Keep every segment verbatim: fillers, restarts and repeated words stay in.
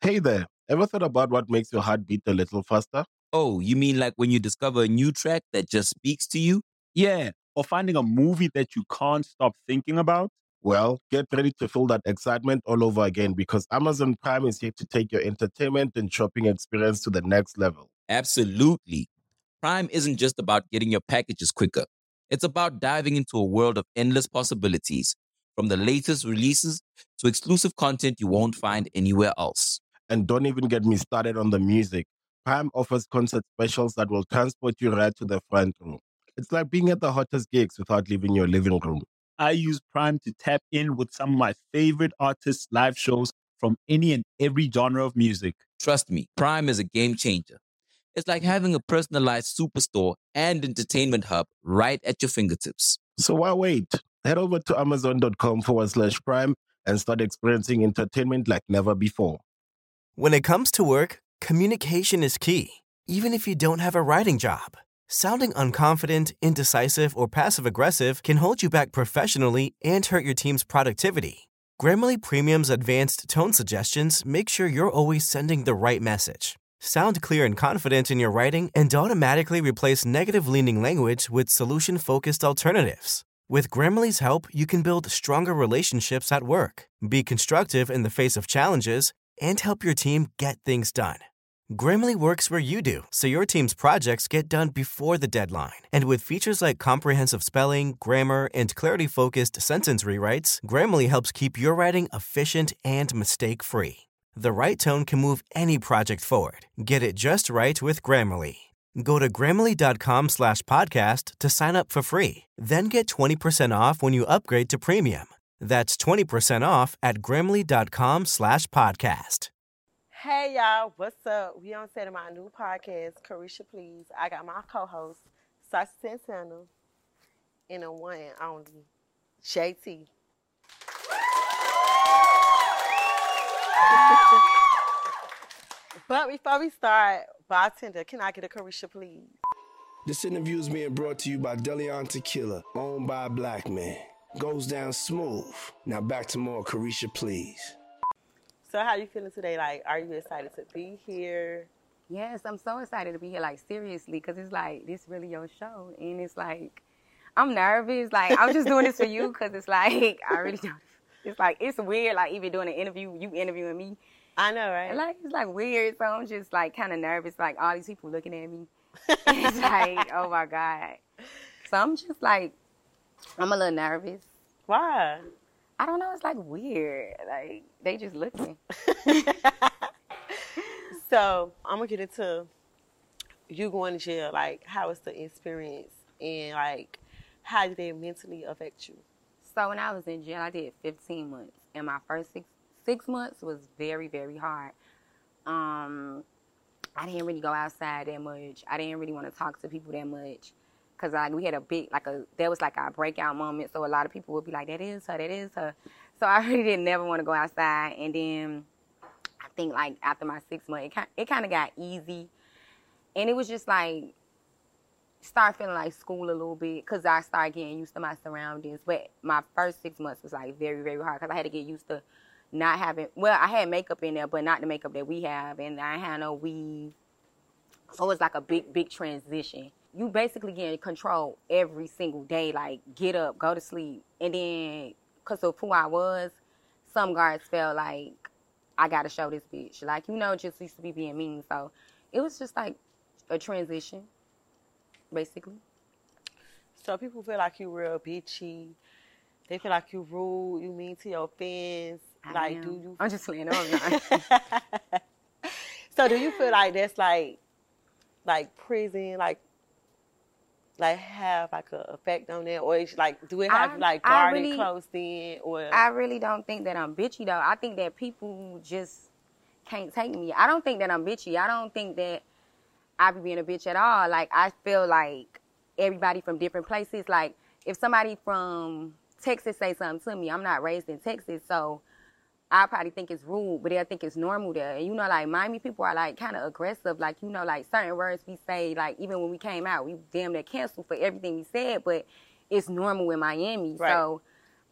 Hey there, ever thought about what makes your heart beat a little faster? Oh, you mean like when you discover a new track that just speaks to you? Yeah, or finding a movie that you can't stop thinking about. Well, get ready to feel that excitement all over again because Amazon Prime is here to take your entertainment and shopping experience to the next level. Absolutely. Prime isn't just about getting your packages quicker. It's about diving into a world of endless possibilities, from the latest releases to exclusive content you won't find anywhere else. And don't even get me started on the music. Prime offers concert specials that will transport you right to the front row. It's like being at the hottest gigs without leaving your living room. I use Prime to tap in with some of my favorite artists' live shows from any and every genre of music. Trust me, Prime is a game changer. It's like having a personalized superstore and entertainment hub right at your fingertips. So why wait? Head over to amazon.com forward slash prime and start experiencing entertainment like never before. When it comes to work, communication is key, even if you don't have a writing job. Sounding unconfident, indecisive, or passive-aggressive can hold you back professionally and hurt your team's productivity. Grammarly Premium's advanced tone suggestions make sure you're always sending the right message. Sound clear and confident in your writing and automatically replace negative-leaning language with solution-focused alternatives. With Grammarly's help, you can build stronger relationships at work, be constructive in the face of challenges, and help your team get things done. Grammarly works where you do, so your team's projects get done before the deadline. And with features like comprehensive spelling, grammar, and clarity-focused sentence rewrites, Grammarly helps keep your writing efficient and mistake-free. The right tone can move any project forward. Get it just right with Grammarly. Go to grammarly.com slash podcast to sign up for free. Then get twenty percent off when you upgrade to premium. That's twenty percent off at grammarly.com slash podcast. Hey, y'all. What's up? We on set of my new podcast, Carisha Please. I got my co-host, Sasha Santana, and the one and only, J T. But before we start, bartender, can I get a Carisha, please? This interview is being brought to you by Deleon Tequila, owned by a black man. Goes down smooth. Now back to more Carisha, please. So how you feeling today? Like, are you excited to be here? Yes, I'm so excited to be here, like, seriously, because it's like, this really your show. And it's like, I'm nervous. Like, I'm just doing this for you because it's like, I really don't. It's like, it's weird, like, even doing an interview, you interviewing me. I know, right? And like, it's like weird, so I'm just like kind of nervous, like all these people looking at me. And it's like, oh my God. So I'm just like, I'm a little nervous. Why? I don't know, it's like weird. Like, they just looking. So I'm gonna get into you going to jail. Like, how was the experience, and like, how did it mentally affect you? So when I was in jail, I did fifteen months, and my first six six months was very, very hard. Um, I didn't really go outside that much. I didn't really want to talk to people that much, cause like we had a big like a there was like a breakout moment. So a lot of people would be like, "That is her, that is her." So I really didn't never want to go outside, and then I think like after my six months, it kind it kind of got easy, and it was just like start feeling like school a little bit because I started getting used to my surroundings. But my first six months was like very, very hard because I had to get used to not having, well, I had makeup in there, but not the makeup that we have, and I had no weave. So it was like a big, big transition. You basically get in control every single day, like get up, go to sleep. And then because of who I was, some guards felt like I got to show this bitch. Like, you know, just used to be being mean. So it was just like a transition. Basically. So people feel like you real bitchy. They feel like you rude, you mean to your fans. I like, am. do you? I'm just playing. No, I'm not. So do you feel like that's like, like prison, like, like have like a effect on that, or is like, do it have I, like I guarded really, closed in, or? I really don't think that I'm bitchy though. I think that people just can't take me. I don't think that I'm bitchy. I don't think that I be being a bitch at all. Like, I feel like everybody from different places, like, if somebody from Texas say something to me, I'm not raised in Texas, so I probably think it's rude, but they'll think it's normal there. And, you know, like, Miami people are, like, kind of aggressive. Like, you know, like, certain words we say, like, even when we came out, we damn near canceled for everything we said, but it's normal in Miami. Right. So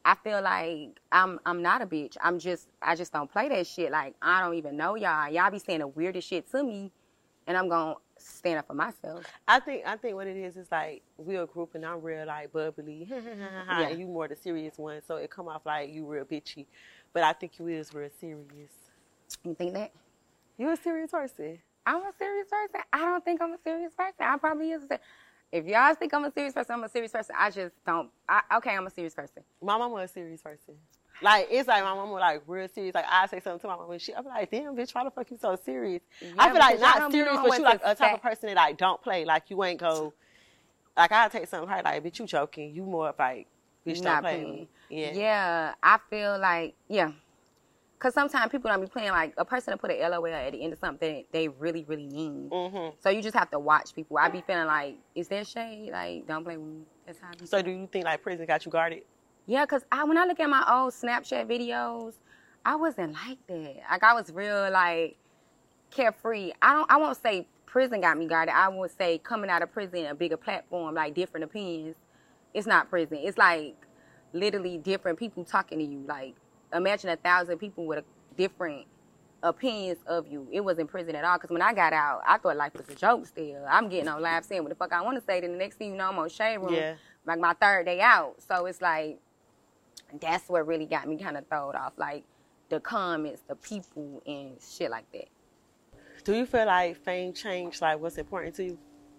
I feel like I'm I'm not a bitch. I'm just I just don't play that shit. Like I don't even know y'all. Y'all be saying the weirdest shit to me, and I'm gonna stand up for myself. I think I think what it is is like we're a group and I'm real like bubbly, yeah. and you more the serious one, so it come off like you real bitchy. But I think you is real serious. You think that? You a serious person? I'm a serious person. I don't think I'm a serious person. I probably is. A, if y'all think I'm a serious person, I'm a serious person. I just don't. I, okay, I'm a serious person. My mama a serious person. Like, it's like my mama, like, real serious. Like, I say something to my mama and she, I be like, damn, bitch, why the fuck you so serious? Yeah, I feel like not serious, but you like a type of person that, like, don't play. Like, you ain't go, like, I'll take something hard, like, bitch, you joking. You more like, bitch, don't play with me. Yeah. Yeah, I feel like, yeah. Because sometimes people don't be playing, like, a person to put an L O L at the end of something they really, really mean. Mm-hmm. So you just have to watch people. I be feeling like, is there shade? Like, don't play with me. That's how I be So feeling. do you think, like, prison got you guarded? Yeah, because I, when I look at my old Snapchat videos, I wasn't like that. Like, I was real, like, carefree. I don't. I won't say prison got me guarded. I would say coming out of prison, a bigger platform, like, different opinions. It's not prison. It's, like, literally different people talking to you. Like, imagine a thousand people with a different opinions of you. It wasn't prison at all. Because when I got out, I thought life was a joke still. I'm getting on live saying what the fuck I want to say. Then the next thing you know, I'm on Shade Room. Yeah. Like, my third day out. So, it's like, that's what really got me kind of thrown off. Like, the comments, the people, and shit like that. Do you feel like fame changed, like, what's important to you?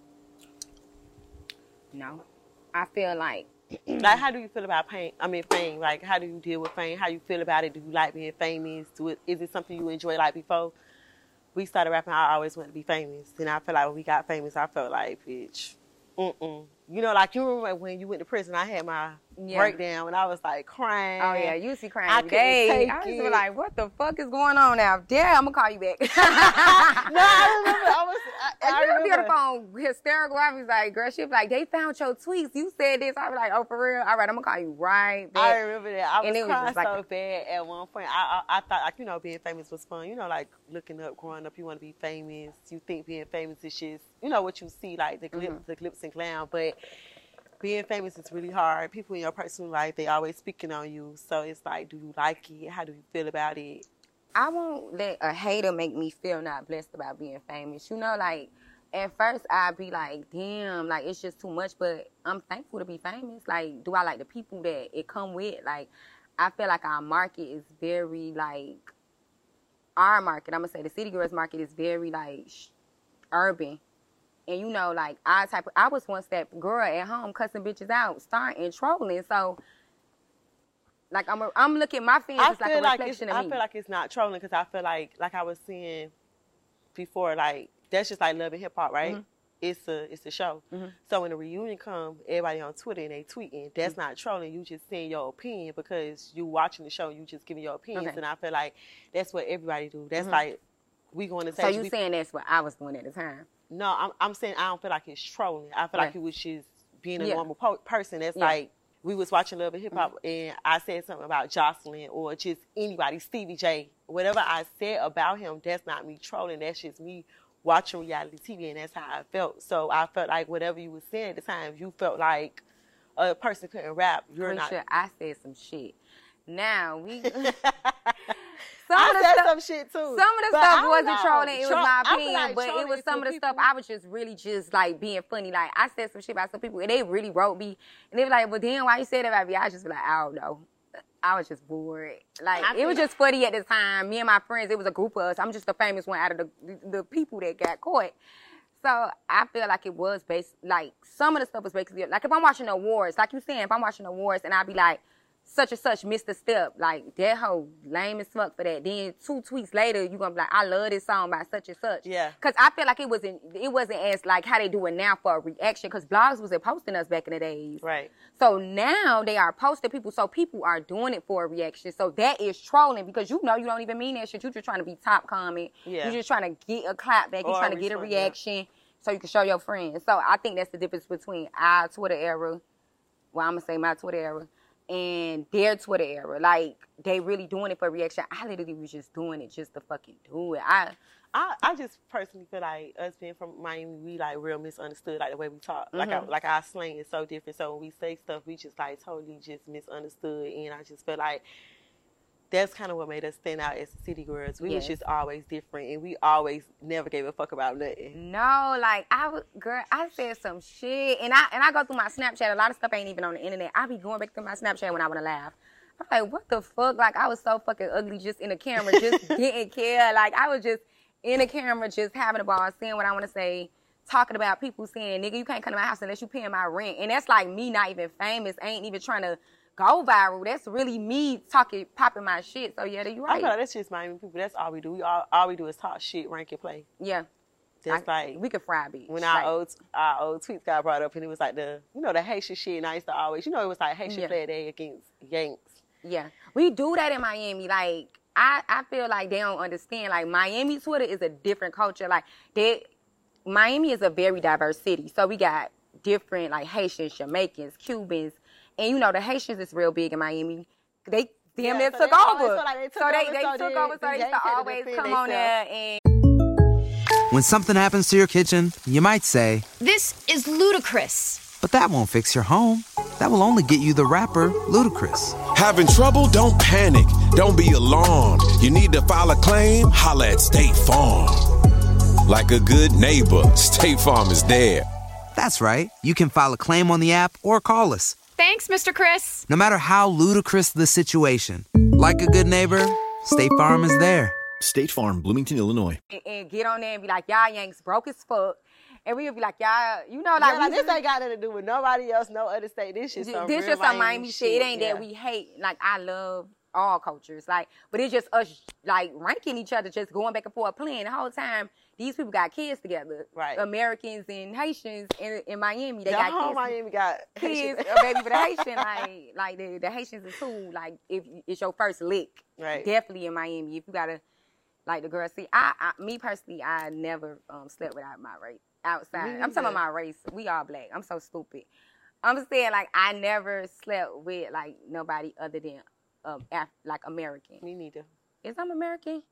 No. I feel like... like, how do you feel about pain? I mean, fame. Like, how do you deal with fame? How do you feel about it? Do you like being famous? Do it, is it something you enjoy? Like, before we started rapping, I always wanted to be famous. And I feel like when we got famous, I felt like, bitch, mm-mm. You know, like, you remember when you went to prison, I had my yeah. breakdown and I was, like, crying. Oh, yeah, you used to crying I every day. I was like, what the fuck is going on now? Damn, I'm going to call you back. No, I remember. I was, I, I you remember. be on the phone hysterical. I was like, girl, she be like, they found your tweets. You said this. I was like, oh, for real? All right, I'm going to call you right back. I remember that. I was, and it crying was like so a, bad at one point. I, I I thought, like, you know, being famous was fun. You know, like, looking up, growing up, you want to be famous. You think being famous is just, you know, what you see, like, the clips, mm-hmm. the clips and clown. But being famous is really hard. People in your personal life, they always speaking on you. So it's like, do you like it? How do you feel about it? I won't let a hater make me feel not blessed about being famous. You know, like, at first I'd be like, damn, like, it's just too much. But I'm thankful to be famous. Like, do I like the people that it come with? Like, I feel like our market is very, like, our market, I'm going to say the City Girls market is very, like, sh- urban. And, you know, like, I type of, I was once that girl at home cussing bitches out, starting trolling. So, like, I'm a, I'm looking at my fans as like a like reflection of I me. I feel like it's not trolling because I feel like, like I was saying before, like, that's just like Love and Hip Hop, right? Mm-hmm. It's a it's a show. Mm-hmm. So when the reunion come, everybody on Twitter and they tweeting, that's mm-hmm. not trolling. You just saying your opinion because you watching the show, you just giving your opinions. Okay. And I feel like that's what everybody do. That's mm-hmm. like, we going to say. So you saying that's what I was doing at the time? No, I'm, I'm saying I don't feel like it's trolling. I feel right. like it was just being a yeah. normal po- person. That's yeah. like, we was watching Love and Hip Hop mm-hmm. and I said something about Jocelyn or just anybody, Stevie J. Whatever I said about him, that's not me trolling. That's just me watching reality T V and that's how I felt. So I felt like whatever you was saying at the time, you felt like a person couldn't rap. You're Pretty not. Sure I said some shit. Now, we... Some I of the said stuff, some shit too. Some of the but stuff wasn't know. trolling. It Tro- was my opinion. like but it was some of the people. stuff I was just really just like being funny. Like I said some shit about some people and they really wrote me. And they were like, well, damn, why you say that about me? I just be like, I don't know. I was just bored. Like it was just funny at the time. Me and my friends, it was a group of us. I'm just the famous one out of the the, the people that got caught. So I feel like it was based, like some of the stuff was basically, like if I'm watching awards, like you saying, if I'm watching awards and I be like, such and such missed a step. Like, that hoe lame as fuck for that. Then two tweets later, you gonna be like, I love this song by such and such. Yeah. Because I feel like it wasn't it wasn't as, like, how they do it now for a reaction. Because blogs wasn't posting us back in the days. Right. So now they are posting people. So people are doing it for a reaction. So that is trolling because you know you don't even mean that shit. You're just trying to be top comment. Yeah. You're just trying to get a clap back. You're trying to get a reaction yeah. so you can show your friends. So I think that's the difference between our Twitter era, well, I'm going to say my Twitter era, and their Twitter era. Like, they really doing it for reaction. I literally was just doing it just to fucking do it. I I, I just personally feel like us being from Miami, we like real misunderstood, like the way we talk. Mm-hmm. Like I, like our slang is so different. So when we say stuff, we just like totally just misunderstood. And I just feel like that's kind of what made us stand out as city girls. We yes. was just always different, and we always never gave a fuck about nothing. No, like I was, girl, I said some shit, and I and I go through my Snapchat. A lot of stuff ain't even on the internet. I be going back through my Snapchat when I want to laugh. I'm like, what the fuck? Like I was so fucking ugly just in the camera, just didn't care. Like I was just in the camera, just having a ball, saying what I want to say, talking about people saying, nigga, you can't come to my house unless you paying my rent. And that's like me not even famous, ain't even trying to go viral. That's really me talking, popping my shit. So yeah, you right. I feel like that's just Miami people. That's all we do. We all, all we do is talk shit, rank and play. Yeah. That's I, like we could fry beats. When our right. old our old tweets got brought up, and it was like the you know the Haitian shit, and I used to always you know it was like Haitian yeah. play a day against Yanks. Yeah, we do that in Miami. Like I, I feel like they don't understand. Like Miami Twitter is a different culture. Like they, Miami is a very diverse city. So we got different like Haitians, Jamaicans, Cubans, and you know the Haitians is real big in Miami. They damn near yeah, so took over. Like they took so over, they, they so took they, over. So they used to always come on there and. When something happens to your kitchen, you might say, "This is ludicrous." But that won't fix your home. That will only get you the rapper, Ludacris. Having trouble? Don't panic. Don't be alarmed. You need to file a claim? Holla at State Farm. Like a good neighbor, State Farm is there. That's right. You can file a claim on the app or call us. Thanks, Mister Chris. No matter how ludicrous the situation, like a good neighbor, State Farm is there. State Farm, Bloomington, Illinois. And, and get on there and be like, y'all Yanks broke as fuck. And we would be like, y'all, you know, like, yeah, like this ain't got nothing to do with nobody else, no other state. This shit some This real just some Miami, Miami shit. shit. It ain't yeah. that we hate. Like, I love all cultures. Like, but it's just us, like, ranking each other, just going back and forth, playing the whole time. These people got kids together. Right. Americans and Haitians in, in Miami. They the got whole kids. Miami got kids, a baby for the Haitian. Like, like the, the Haitians is cool. Like, if it's your first lick. Right. Definitely in Miami. If you got to, like the girl, see, I, I me personally, I never um, slept without my race. Outside. I'm talking about my race. We all black. I'm so stupid. I'm saying, like, I never slept with, like, nobody other than, um, Af- like, American. Me neither. Is I'm American?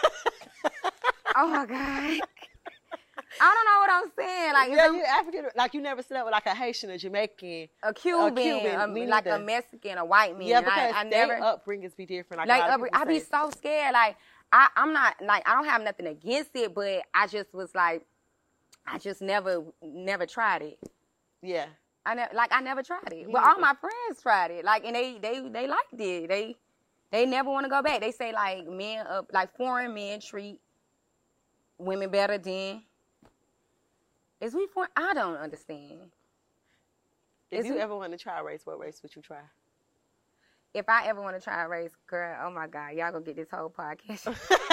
Oh, my God. I don't know what I'm saying. Like, yeah, you African. Like, you never slept with, like, a Haitian, a Jamaican, a Cuban, a Cuban a, like a Mexican, a white man. Yeah, because I, I their never, upbringings be different. Like, like a lot of I be so scared. Like, I, I'm not, like, I don't have nothing against it, but I just was like, I just never, never tried it. Yeah. I never, like, I never tried it. Me But either. all my friends tried it. Like, and they, they, they liked it. They, they never want to go back. They say, like, men, uh, like, foreign men treat women better than, is we foreign? I don't understand. If is you we, ever want to try a race, what race would you try? If I ever want to try a race, girl, oh my God, y'all gonna get this whole podcast.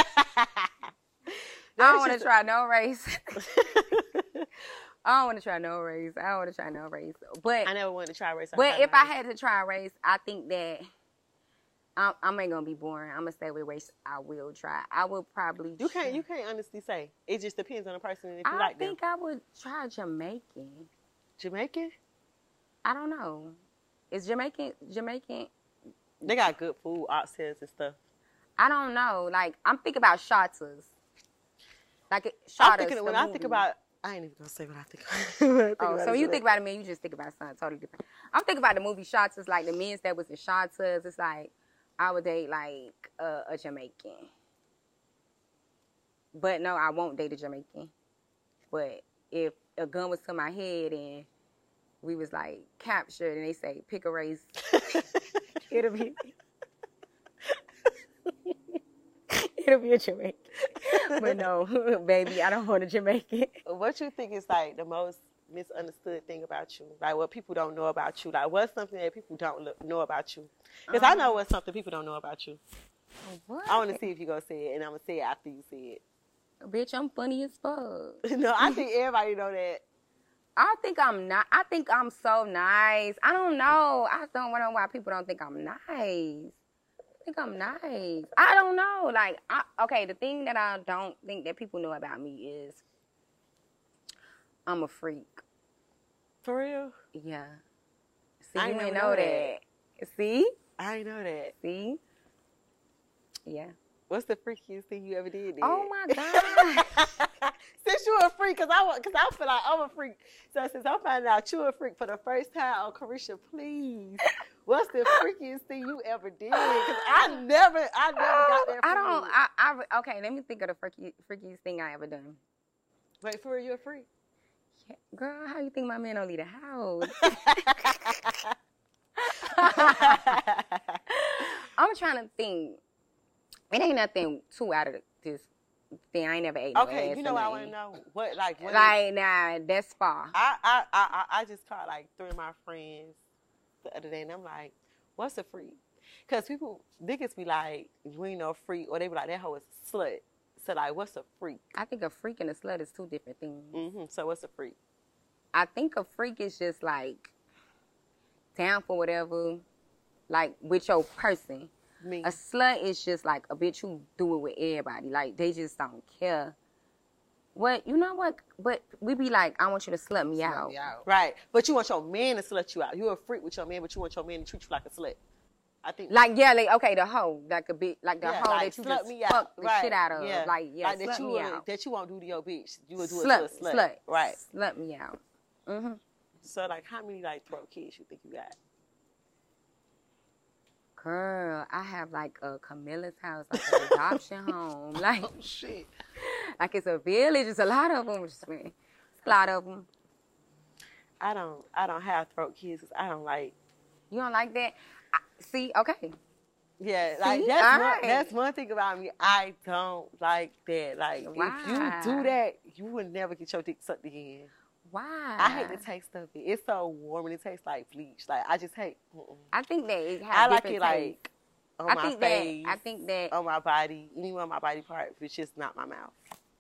I don't want to try no race. I don't want to try no race. I don't want to try no race. But I never wanted to try a race. But if race. I had to try a race, I think that I'm, I'm ain't gonna be boring. I'm gonna stay with race. I will try. I will probably. You try. can't. You can't honestly say. It just depends on the person and if you I like think them. I would try Jamaican. Jamaican? I don't know. Is Jamaican Jamaican? They got good food, oxtails and stuff. I don't know. Like I'm thinking about shotters. Like shotters. I'm thinking when movie. I think about. I ain't even gonna say what I think. I think Oh, so you think about it, man? You just think about something totally different. I'm thinking about the movie Shotters, like the men that was in Shotters. It's like I would date like uh, a Jamaican, but no, I won't date a Jamaican. But if a gun was to my head and we was like captured, and they say pick a race, it'll be it'll be a Jamaican. But no, baby, I don't want a Jamaican. What you think is like the most misunderstood thing about you? Like what people don't know about you? Like what's something that people don't look, know about you? Because um, I know what's something people don't know about you. What? I want to see if you gonna say it, and I'm gonna say it after you say it. Bitch, I'm funny as fuck. No, I think everybody know that. I think I'm not. I think I'm so nice. I don't know. I don't know why people don't think I'm nice. I think I'm nice. I don't know. Like, I, okay, the thing that I don't think that people know about me is I'm a freak. For real? Yeah. See, I you didn't ain't know know that. that. See? I ain't know that. See? Yeah. What's the freakiest thing you ever did? Then? Oh my God. Since you a freak, cause I cause I feel like I'm a freak. So since I'm finding out you a freak for the first time, oh Carisha, please, what's the freakiest thing you ever did? Cause I never, I never got that. I don't. I, I okay. Let me think of the freaky, freakiest thing I ever done. Wait, for real, you a freak? Yeah. Girl, how you think my man don't leave the house? I'm trying to think. It ain't nothing too out of this thing. I ain't never ate no Okay, ass you know or what I nothing. want to know? What, like, what Like, is, nah, that's far. I, I, I, I just caught, like, three of my friends the other day, and I'm like, what's a freak? Because people, niggas be like, you ain't no freak, or they be like, that hoe is a slut. So, like, what's a freak? I think a freak and a slut is two different things. Mm-hmm. So, what's a freak? I think a freak is just, like, down for whatever, like, with your person. Me. A slut is just like a bitch who do it with everybody. Like, they just don't care. What, you know what? But we be like, I want you to slut me, Slut out. me out. Right. But you want your man to slut you out. You're a freak with your man, but you want your man to treat you like a slut. I think. Like, yeah, like, okay, the hoe. Like, a bit, like the yeah, hoe like, that you slut just me out. fuck the Right. shit out of. Yeah. Like, yeah, like slut that you me would, out. That you won't do to your bitch. You would do Slut, it to a slut. slut. Right. Slut me out. Mm-hmm. So, like, how many, like, throat kids you think you got? Girl, I have like a Camilla's house, like an adoption home. Like, oh, shit. Like it's a village. It's a lot of them. It's a lot of them. I don't, I don't have throat kids because I don't like. You don't like that? I, see, okay. Yeah, like see? that's All one, right. that's one thing about me. I don't like that. Like Why? if you do that, you would never get your dick sucked again. Why? I hate the taste of it. It's so warm and it tastes like bleach. Like I just hate. Mm-mm. I think that it has I like different it like taste. on I my think face. that I think that on my body, anywhere on my body part, but it's just not my mouth.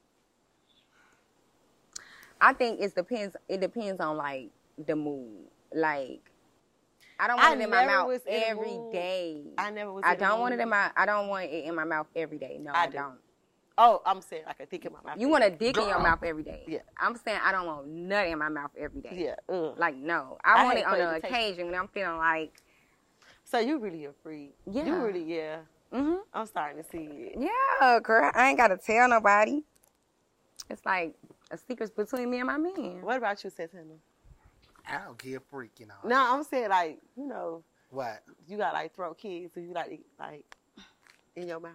I think it depends. It depends on like the mood. Like I don't want I it in my never mouth was in a every mood. day. I never was. I in a don't want it mood. in my. I don't want it in my mouth every day. No, I, I do. don't. Oh, I'm saying like a dick in my mouth. You want a dick in your mouth every day. Yeah. I'm saying I don't want nut in my mouth every day. Yeah. Ugh. Like no, I, I want hate it on an presentation. occasion when I'm feeling like. So you really a freak. Yeah. You really, yeah. Mhm. I'm starting to see it. Yeah, girl. I ain't gotta tell nobody. It's like a secret's between me and my man. What about you, Santana? I don't give a freak, you know. No, I'm saying like, you know, What? you got like throat kids, so you like to, like in your mouth.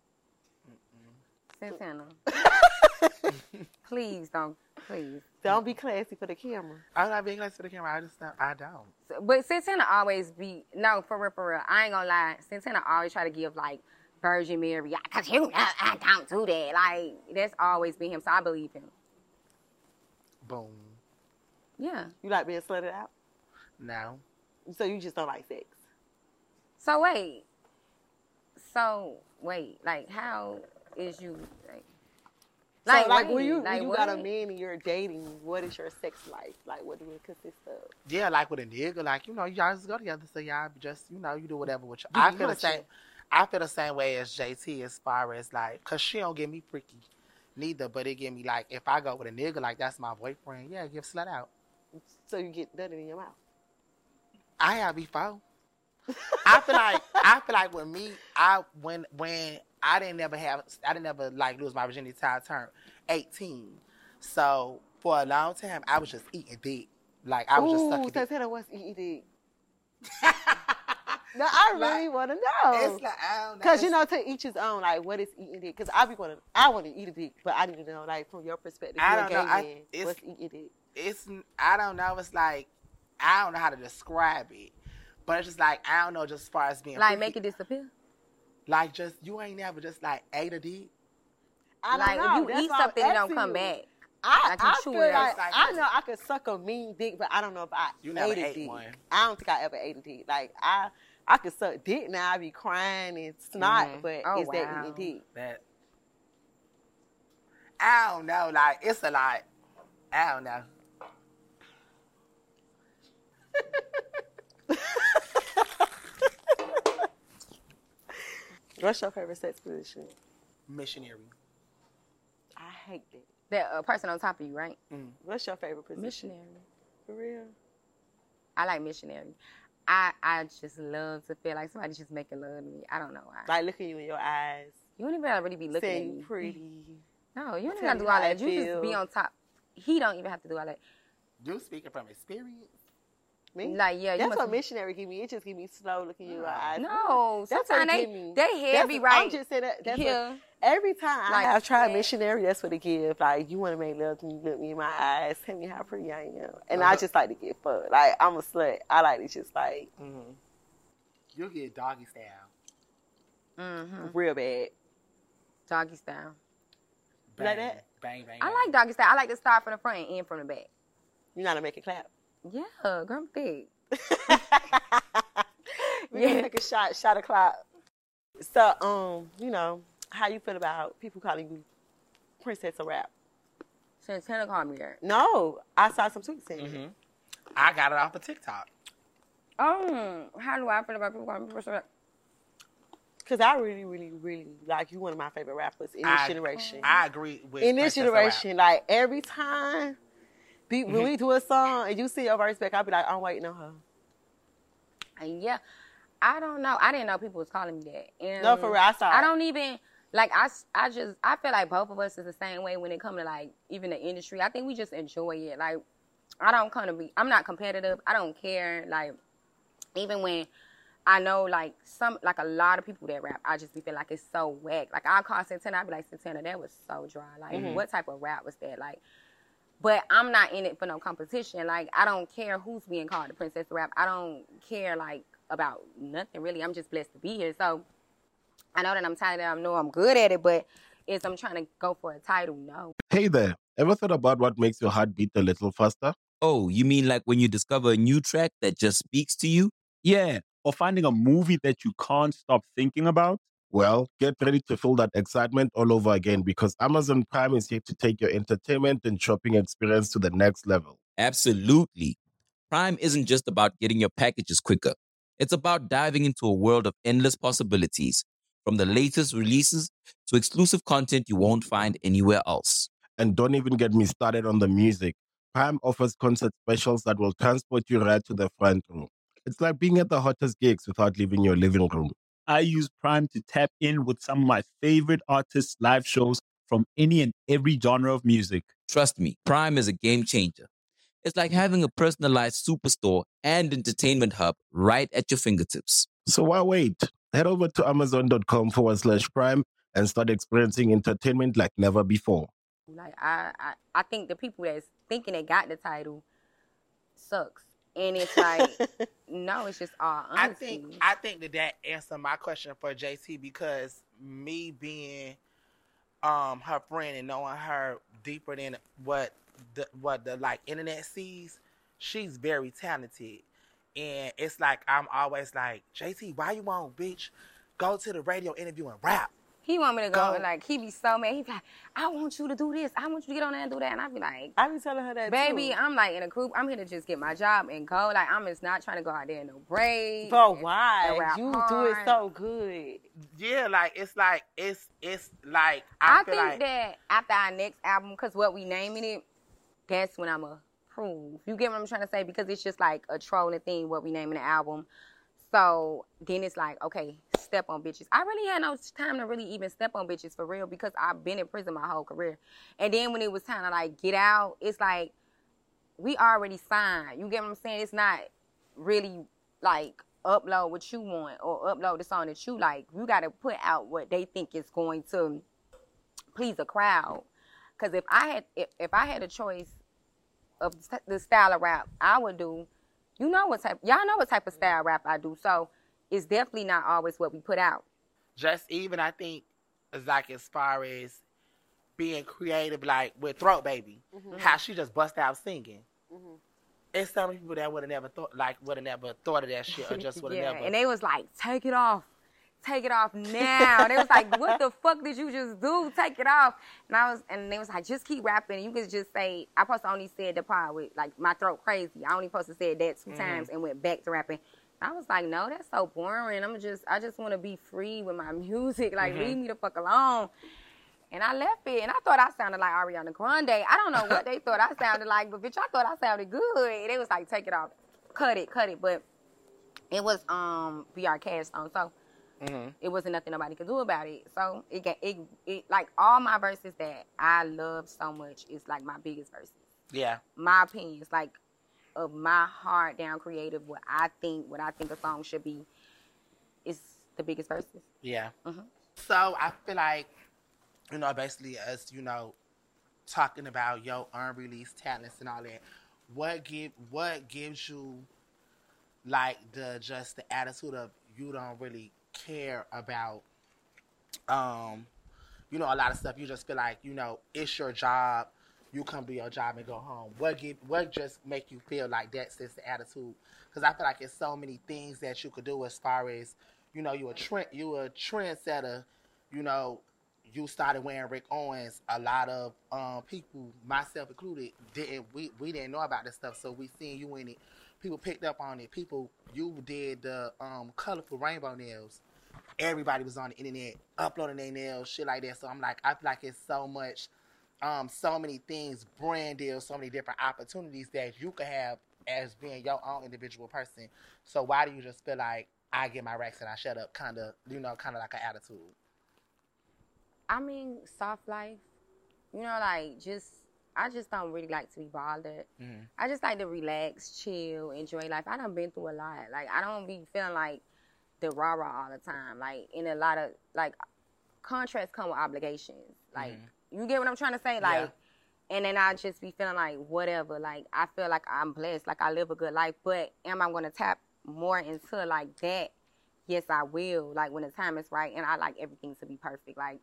Santana. Please don't. Please. Don't be classy for the camera. I'm not being nice to the camera. I just don't. I don't. But Santana always be no for real, for real. I ain't gonna lie. Santana always try to give like Virgin Mary, cause you know I don't do that. Like that's always been him, so I believe him. Boom. Yeah. You like being slutted out? No. So you just don't like sex? So wait. So wait, like how is you like? Like, so, like wait, when you, like, when you what? got a man and you're dating, what is your sex life? Like, what do it consist of? Yeah, like with a nigga, like, you know, y'all just go together, so y'all just, you know, you do whatever with you. You I be feel the hunching. same. I feel the same way as J T as far as like, cause she don't get me freaky, neither. But it get me like, if I go with a nigga, like that's my boyfriend, yeah, give slut out. So you get nutted in your mouth? I have before. I feel like I feel like with me, I when when I didn't never have I didn't never like lose my virginity till I turned eighteen. So for a long time, I was just eating dick. Like I was Ooh, just sucking dick. Santana was eating dick. No, I really Like, want to know. It's like I don't know. Cause you It's- know, to each his own. Like, what is eating dick? Cause I be want to, I want to eat a dick, but I need to know, like, from your perspective, I you're a don't gay know. I- man, it's- what's eating dick? it's I don't know. It's like I don't know how to describe it, but it's just like I don't know. Just as far as being Like freaky. make it disappear. Like just you ain't never just like ate a dick. I don't Like know. if you That's eat why I'm something, it don't asking come you. back. I, Like you I chew feel it like out. I know I could suck a mean dick, but I don't know if I You never ate a ate dick. one. I don't think I ever ate a dick. Like I, I could suck dick now. I be crying and snot, Mhm. but Oh, is that wow. eating dick? That I don't know. Like it's a lot. I don't know. What's your favorite sex position? Missionary. I hate that. That uh, person on top of you, right? Mm. What's your favorite position? Missionary. For real? I like missionary. I I just love to feel like somebody just making love to me. I don't know why. Like looking you in your eyes. You don't even gotta really be looking Say at me. pretty. No, you don't even Tell gotta me do all how I that. You just feel. be on top. He don't even have to do all that. You speaking from experience? Me? Like, yeah, you That's must what be- missionary give me. It just give me slow looking in your eyes. No, That's what sometimes it they give me. they heavy, That's- right? I'm just saying that. That's Yeah. what, every time Like, I have tried yeah. missionary, that's what it give. Like, you want to make love to me, look me in my eyes, tell me how pretty I am, and I Uh-huh. just like to get fucked. Like, I'm a slut. I like to just like Mm-hmm. You get doggy style. Mm-hmm. real bad. Doggy style. Bang, Like that? Bang, bang, I bang. like doggy style. I like to start from the front and end from the back. You know how to make it clap. Yeah, girl, I'm thick. We Yeah. gonna take a shot, shot o'clock. So, um, you know, how you feel about people calling you Princess of Rap? Santana called me that. No, I saw some tweets saying Mm-hmm. it. I got it off of TikTok. Um, how do I feel about people calling me Princess of Rap? Cause I really, really, really like you. One of my favorite rappers in this I, generation. I agree with in this Princess of Rap. generation, like every time, be, when Mhm. we do a song and you see your verse back, I'll be like, I'm waiting on her. And yeah, I don't know. I didn't know people was calling me that. And No, for real, I saw I it. don't even like. I, s- I just I feel like both of us is the same way when it comes to like even the industry. I think we just enjoy it. Like I don't kind of be. I'm not competitive. I don't care. Like even when I know like some like a lot of people that rap, I just be feel like it's so whack. Like I call Santana, I be like Santana, that was so dry. Like Mhm. what type of rap was that? Like. But I'm not in it for no competition. Like, I don't care who's being called the Princess of Rap. I don't care, like, about nothing, really. I'm just blessed to be here. So, I know that I'm talented. I know I'm good at it. But is I'm trying to go for a title? No. Hey there, ever thought about what makes your heart beat a little faster? Oh, you mean like when you discover a new track that just speaks to you? Yeah, or finding a movie that you can't stop thinking about. Well, get ready to feel that excitement all over again because Amazon Prime is here to take your entertainment and shopping experience to the next level. Absolutely. Prime isn't just about getting your packages quicker. It's about diving into a world of endless possibilities, from the latest releases to exclusive content you won't find anywhere else. And don't even get me started on the music. Prime offers concert specials that will transport you right to the front row. It's like being at the hottest gigs without leaving your living room. I use Prime to tap in with some of my favorite artists' live shows from any and every genre of music. Trust me, Prime is a game changer. It's like having a personalized superstore and entertainment hub right at your fingertips. So why wait? Head over to amazon.com forward slash prime and start experiencing entertainment like never before. Like, I, I, I think the people that's thinking they got the title sucks. And it's like, no, it's just all honesty. I think I think that that answered my question for J T because me being um her friend and knowing her deeper than what the what the like internet sees, she's very talented, and it's like I'm always like, J T, why you won't, bitch, go to the radio interview and rap? He want me to go, Go. and like, he be so mad. He be like, I want you to do this. I want you to get on there and do that. And I be like, I be telling her that baby, too. I'm like in a group. I'm here to just get my job and go. Like, I'm just not trying to go out there in no braids. But and- why? and rap You do it hard. so good. Yeah, like it's like it's it's like I, I feel think like that after our next album, because what we naming it, that's when I'm a prove. You get what I'm trying to say? Because it's just like a trolling thing, what we naming the album. So then it's like, okay, step on bitches. I really had no time to really even step on bitches for real because I've been in prison my whole career. And then when it was time to like get out, it's like we already signed. You get what I'm saying? It's not really like upload what you want or upload the song that you like. You got to put out what they think is going to please a crowd. Because if I had if, if I had a choice of the style of rap I would do, you know what type, y'all know what type of style rap I do. So it's definitely not always what we put out. just even I think it's like as far as being creative, like with Throat Baby, Mm-hmm. how she just bust out singing. Mhm. It's some people that would have never thought, like would have never thought of that shit, or just would have Yeah, never. and they was like, take it off. Take it off now. They was like, what the fuck did you just do? Take it off. And I was, and they was like, just keep rapping. You could just say, I supposed to only said the part with like my throat crazy. I only supposed to say that 2 Mhm. times and went back to rapping. I was like, no, that's so boring. I'm just, I just want to be free with my music. Like, Mhm. leave me the fuck alone. And I left it, and I thought I sounded like Ariana Grande. I don't know what they thought I sounded like, but bitch, I thought I sounded good. And they was like, take it off, cut it, cut it. But it was um B R Cash song, so Mm-hmm. It wasn't nothing nobody could do about it. So it, got, it it like all my verses that I love so much is like my biggest verses. Yeah. My opinions, like of my hard down creative, what I think, what I think a song should be, is the biggest verses. Yeah. Mm-hmm. So I feel like, you know, basically us, you know, talking about your unreleased talents and all that. What give what gives you like the just the attitude of you don't really care about um you know a lot of stuff. You just feel like, you know, it's your job. You come do your job and go home. What give what just make you feel like that's just the attitude? Because I feel like it's so many things that you could do as far as, you know, you a trend you a trendsetter, you know. You started wearing Rick Owens. A lot of um, people, myself included, didn't we, we didn't know about this stuff. So we seen you in it. People picked up on it. People, you did the um, colorful rainbow nails. Everybody was on the internet uploading their nails, shit like that. So I'm like, I feel like it's so much, um, so many things, brand deals, so many different opportunities that you could have as being your own individual person. So why do you just feel like I get my racks and I shut up, kind of, you know, kind of like an attitude? I mean, soft life, you know, like, just, I just don't really like to be bothered. Mm-hmm. I just like to relax, chill, enjoy life. I done been through a lot. Like, I don't be feeling like the rah-rah all the time. Like, in a lot of, like, contracts come with obligations. Like, mm-hmm. you get what I'm trying to say? Like, yeah. And then I just be feeling like, whatever. Like, I feel like I'm blessed. Like, I live a good life. But am I going to tap more into, like, that? Yes, I will. Like, when the time is right. And I like everything to be perfect. Like,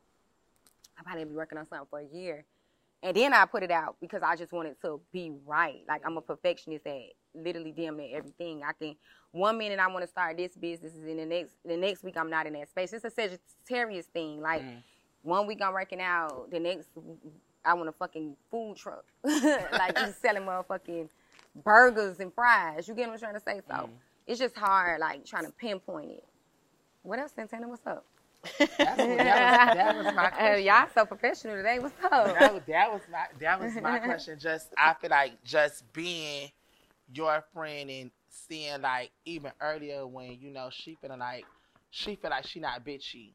I probably be working on something for a year. And then I put it out because I just want it to be right. Like, I'm a perfectionist at literally damn near everything. I can, one minute I want to start this business, and the next the next week I'm not in that space. It's a Sagittarius thing. Like, mm. one week I'm working out, the next I want a fucking food truck. Like, just selling motherfucking burgers and fries. You get what I'm trying to say? So, mm. it's just hard, like, trying to pinpoint it. What else, Santana? What's up? That's what, that, was, that was my question. Uh, y'all so professional today. What's up? That was, that was my that was my question. Just I feel like just being your friend and seeing, like, even earlier when, you know, she feeling like she feel like she not bitchy.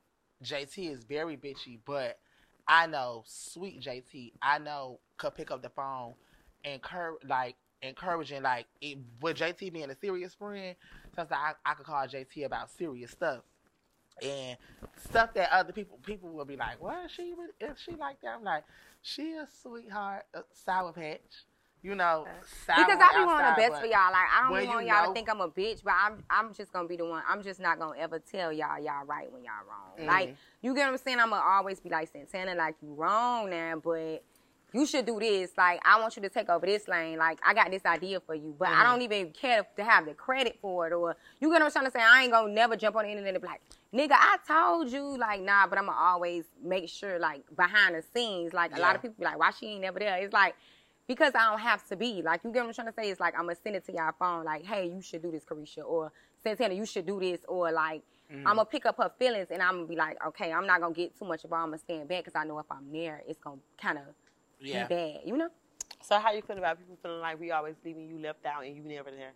J T is very bitchy, but I know sweet J T, I know could pick up the phone and cur- like encouraging, like, it, with J T being a serious friend, sometimes I, I could call J T about serious stuff. And stuff that other people people will be like, well, is she is she like that? I'm like, she a sweetheart, a sour patch, you know. Sour because I be outside, wanting the best for y'all. Like, I don't want y'all know, to think I'm a bitch, but I'm I'm just gonna be the one. I'm just not gonna ever tell y'all y'all right when y'all wrong. Mm-hmm. Like, you get what I'm saying? I'm gonna always be like, Santana, like, you wrong now, but you should do this. Like, I want you to take over this lane. Like, I got this idea for you, but mm-hmm. I don't even care to have the credit for it. Or, you get what I'm trying to say? I ain't gonna never jump on the internet and be like, nigga, I told you. Like, nah, but I'm gonna always make sure, like, behind the scenes, like, a yeah. lot of people be like, why she ain't never there? It's like, because I don't have to be. Like, you get what I'm trying to say? It's like, I'm gonna send it to y'all phone, like, hey, you should do this, Carisha. Or, Santana, you should do this. Or, like, mm-hmm. I'm gonna pick up her feelings and I'm gonna be like, okay, I'm not gonna get too much about it. I'm gonna stand back because I know if I'm there, it's gonna kind of yeah. be bad, you know? So how you feel about people feeling like we always leaving you left out and you never there?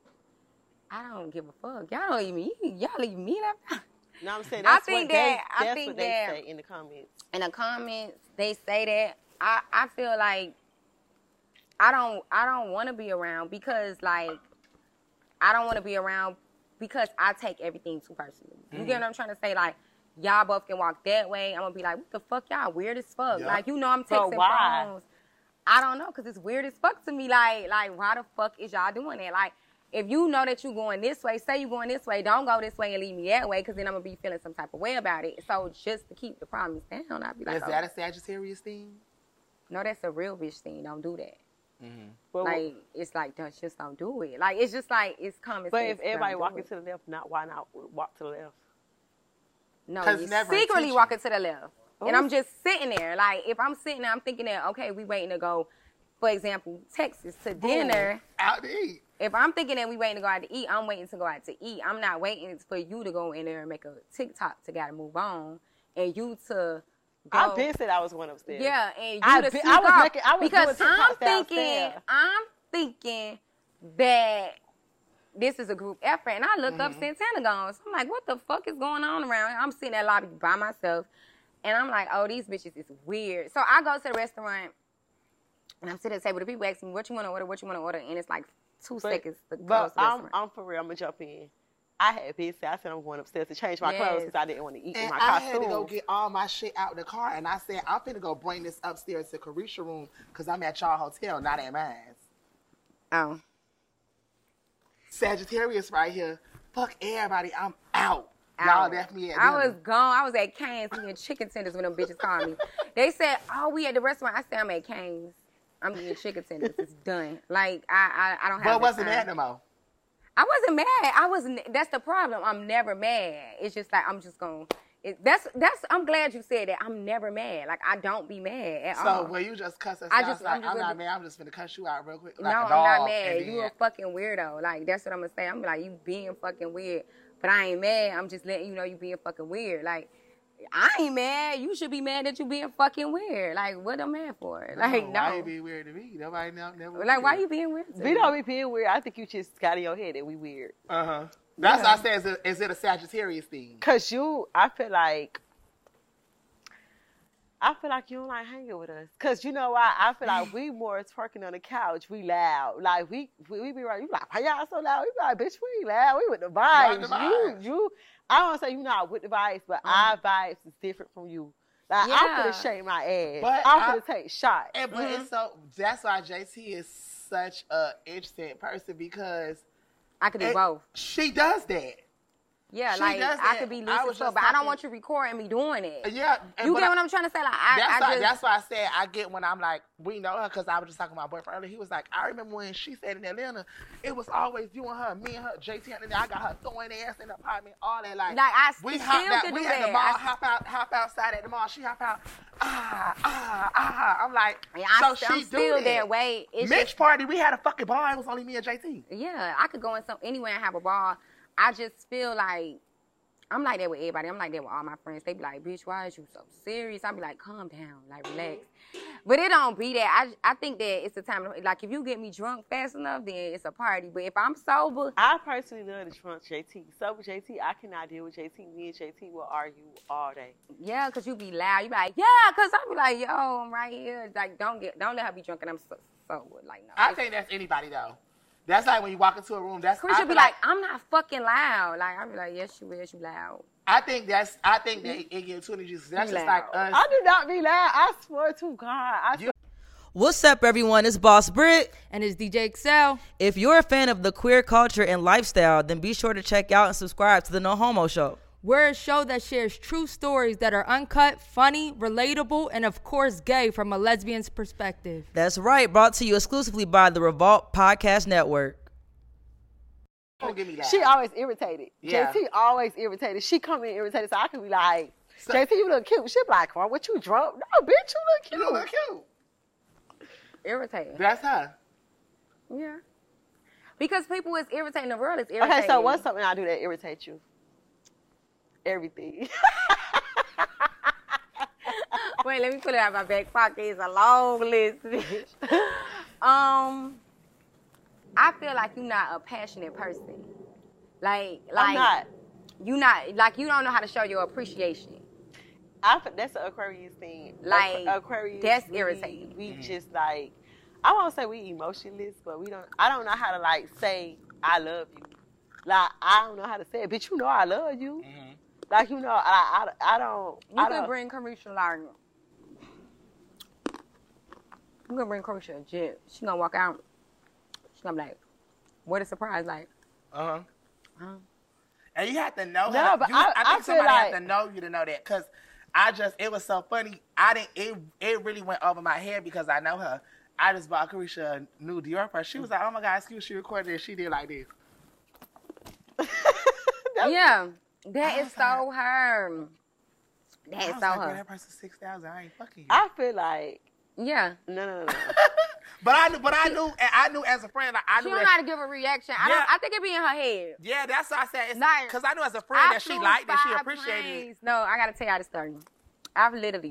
I don't give a fuck. Y'all don't leave me. Y'all leave me left out. No, I'm saying that's I think what that, they, that's I think what they that, say in the comments. In the comments, they say that. I, I feel like I don't I don't want to be around because, like, I don't want to be around because I take everything too personally. You mm. get what I'm trying to say? Like, y'all both can walk that way. I'm going to be like, what the fuck? Y'all weird as fuck. Yeah. Like, you know I'm texting phones. I don't know, because it's weird as fuck to me. Like, like, why the fuck is y'all doing that? Like, if you know that you going this way, say you going this way, don't go this way and leave me that way, because then I'm going to be feeling some type of way about it. So just to keep the problems down, I'd be like, is that oh. a Sagittarius thing? No, that's a real bitch thing. Don't do that. Mm-hmm. Well, like, it's like, just don't do it. Like, it's just like, it's common sense. But if everybody walking to the left, not why not walk to the left? No, you secretly walking to the left. Ooh. And I'm just sitting there. Like, if I'm sitting there, I'm thinking that, okay, we waiting to go, for example, Texas to dinner. Ooh, out to eat. If I'm thinking that we waiting to go out to eat, I'm waiting to go out to eat. I'm not waiting for you to go in there and make a TikTok to gotta move on. And you to go. I've been said I was one upstairs. Yeah, and you I to been, sneak I was off. making, I was because doing I'm TikToks thinking, downstairs. I'm thinking that this is a group effort. And I look mm-hmm. up Centenagons. I'm like, what the fuck is going on around here? I'm sitting at the lobby by myself. And I'm like, oh, these bitches is weird. So I go to the restaurant, and I'm sitting at the table. The people ask me, what you want to order, what you want to order? And it's like two but, seconds to close but the restaurant. I'm, I'm for real. I'm going to jump in. I had been said, I said I'm going upstairs to change my yes. clothes because I didn't want to eat and in my I costume. I had to go get all my shit out of the car, and I said, I'm finna go bring this upstairs to Carisha room because I'm at y'all hotel, not at mine. Oh. Sagittarius right here. Fuck everybody. I'm out. out. Y'all left me at I dinner. was gone. I was at Cane's eating chicken tenders when them bitches called me. They said, oh, we at the restaurant. I said, I'm at Cane's. I'm eating chicken tenders. It's done. Like, I I, I don't have But wasn't time. mad no more. I wasn't mad. I wasn't. That's the problem. I'm never mad. It's just like I'm just gonna. It, that's that's. I'm glad you said that. I'm never mad. Like I don't be mad at so, all. So when you just cuss us I out, just, like, I'm, just I'm not be, mad. I'm just gonna cuss you out real quick. Like no, a I'm dog, not mad. then... You a fucking weirdo. Like that's what I'm gonna say. I'm like you being fucking weird, but I ain't mad. I'm just letting you know you being fucking weird. Like. I ain't mad. You should be mad that you being fucking weird. Like, what I'm mad for? Like, no. Why you being weird to me? Nobody know, never. Like, why you being weird to me? We don't be being weird. I think you just got in your head that we weird. Uh huh. That's yeah. what I said. Is it, is it a Sagittarius thing? Cause you, I feel like, I feel like you don't like hanging with us. Cause you know why? I feel like we more twerking on the couch. We loud. Like we, we, we be right. You like, why y'all so loud? We be like, bitch, we ain't loud. We with the vibes. The vibes. You, you. I don't say you not with the vibes, but mm. our vibes is different from you. Like yeah. I'm gonna shake my ass. But I'm gonna take shots. And, but mm-hmm. it's so that's why J T is such a interesting person because I could do both. She does that. Yeah, she like I could be lucid, so, but talking, I don't want you recording me doing it. Yeah, you get I, what I'm trying to say? Like I, that's, I why, just, that's why I said I get when I'm like, we know her because I was just talking to my boyfriend earlier. He was like, I remember when she said in Atlanta, it was always you and her, me and her, J T, and I got her throwing ass in the apartment, all that. Like, like I we still hopped out, could we do had that. the mall, I, hop out, hop outside at the mall. She hop out, ah, ah, ah. I'm like, yeah, so I, she I'm do still that. that way. It's Mitch just, party, we had a fucking bar. It was only me and J T. Yeah, I could go in some anywhere and have a bar. I just feel like. I'm like that with everybody. I'm like that with all my friends. They be like, bitch, why is you so serious? I be like, calm down, like, relax. But it don't be that. I I think that it's a time, to, like, if you get me drunk fast enough, then it's a party. But if I'm sober. I personally love the drunk J T. Sober J T, I cannot deal with J T. Me and J T will argue all day. Yeah, because you be loud. You be like, yeah, because I be like, yo, I'm right here. Like, don't get, don't let her be drunk and I'm so, sober. Like, no. I think that's anybody, though. That's like when you walk into a room. That's Chris should be like, like, I'm not fucking loud. Like I be like, yes, you is. You loud. I think that's. I think that it gives two energies. That's just like us. I do not be loud. I swear to God. I swear. What's up, everyone? It's Boss Britt. And it's D J Excel. If you're a fan of the queer culture and lifestyle, then be sure to check out and subscribe to the No Homo Show. We're a show that shares true stories that are uncut, funny, relatable, and of course gay from a lesbian's perspective. That's right. Brought to you exclusively by the Revolt Podcast Network. Don't give me that. She always irritated. Yeah. J T always irritated. She come in irritated, so I can be like, so, J T, you look cute. She be like, oh, what you drunk? No, bitch, you look cute. You look cute. Irritated. That's her. Yeah. Because people is irritating. The world is irritating. Okay, so what's something I do that irritates you? Everything. Wait, let me put it out of my back pocket. It's a long list, bitch. um, I feel like you're not a passionate person. Like, like I'm not. You not like you don't know how to show your appreciation. I that's an Aquarius thing. Like Aquarius, that's we, irritating. We mm-hmm. just like I won't say we emotionless, but we don't. I don't know how to like say I love you. Like I don't know how to say it, bitch. You know I love you. Mm-hmm. Like, you know, I, I, I don't... You I can don't. bring Carisha like... You can bring Carisha a jet. She gonna walk out. She gonna be like, what a surprise, like... Uh-huh. Uh-huh. And you have to know no, her. But you, I, I think I somebody like... has to know you to know that. Because I just... It was so funny. I didn't... It, it really went over my head because I know her. I just bought Carisha a new Dior purse. She was like, oh, my God, excuse me. She recorded it. She did like this. Yeah. That is so her. That is so like, her. That person six thousand. I ain't fucking. I feel like yeah. No, no, no. no. but I knew, but I knew, I knew as a friend, like, I she knew don't that, know how to give a reaction. I yeah. don't. I think it be in her head. Yeah, that's what I said. It's like, because I knew as a friend I that she liked it, she appreciated planes. it. No, I gotta tell y'all the story. I've literally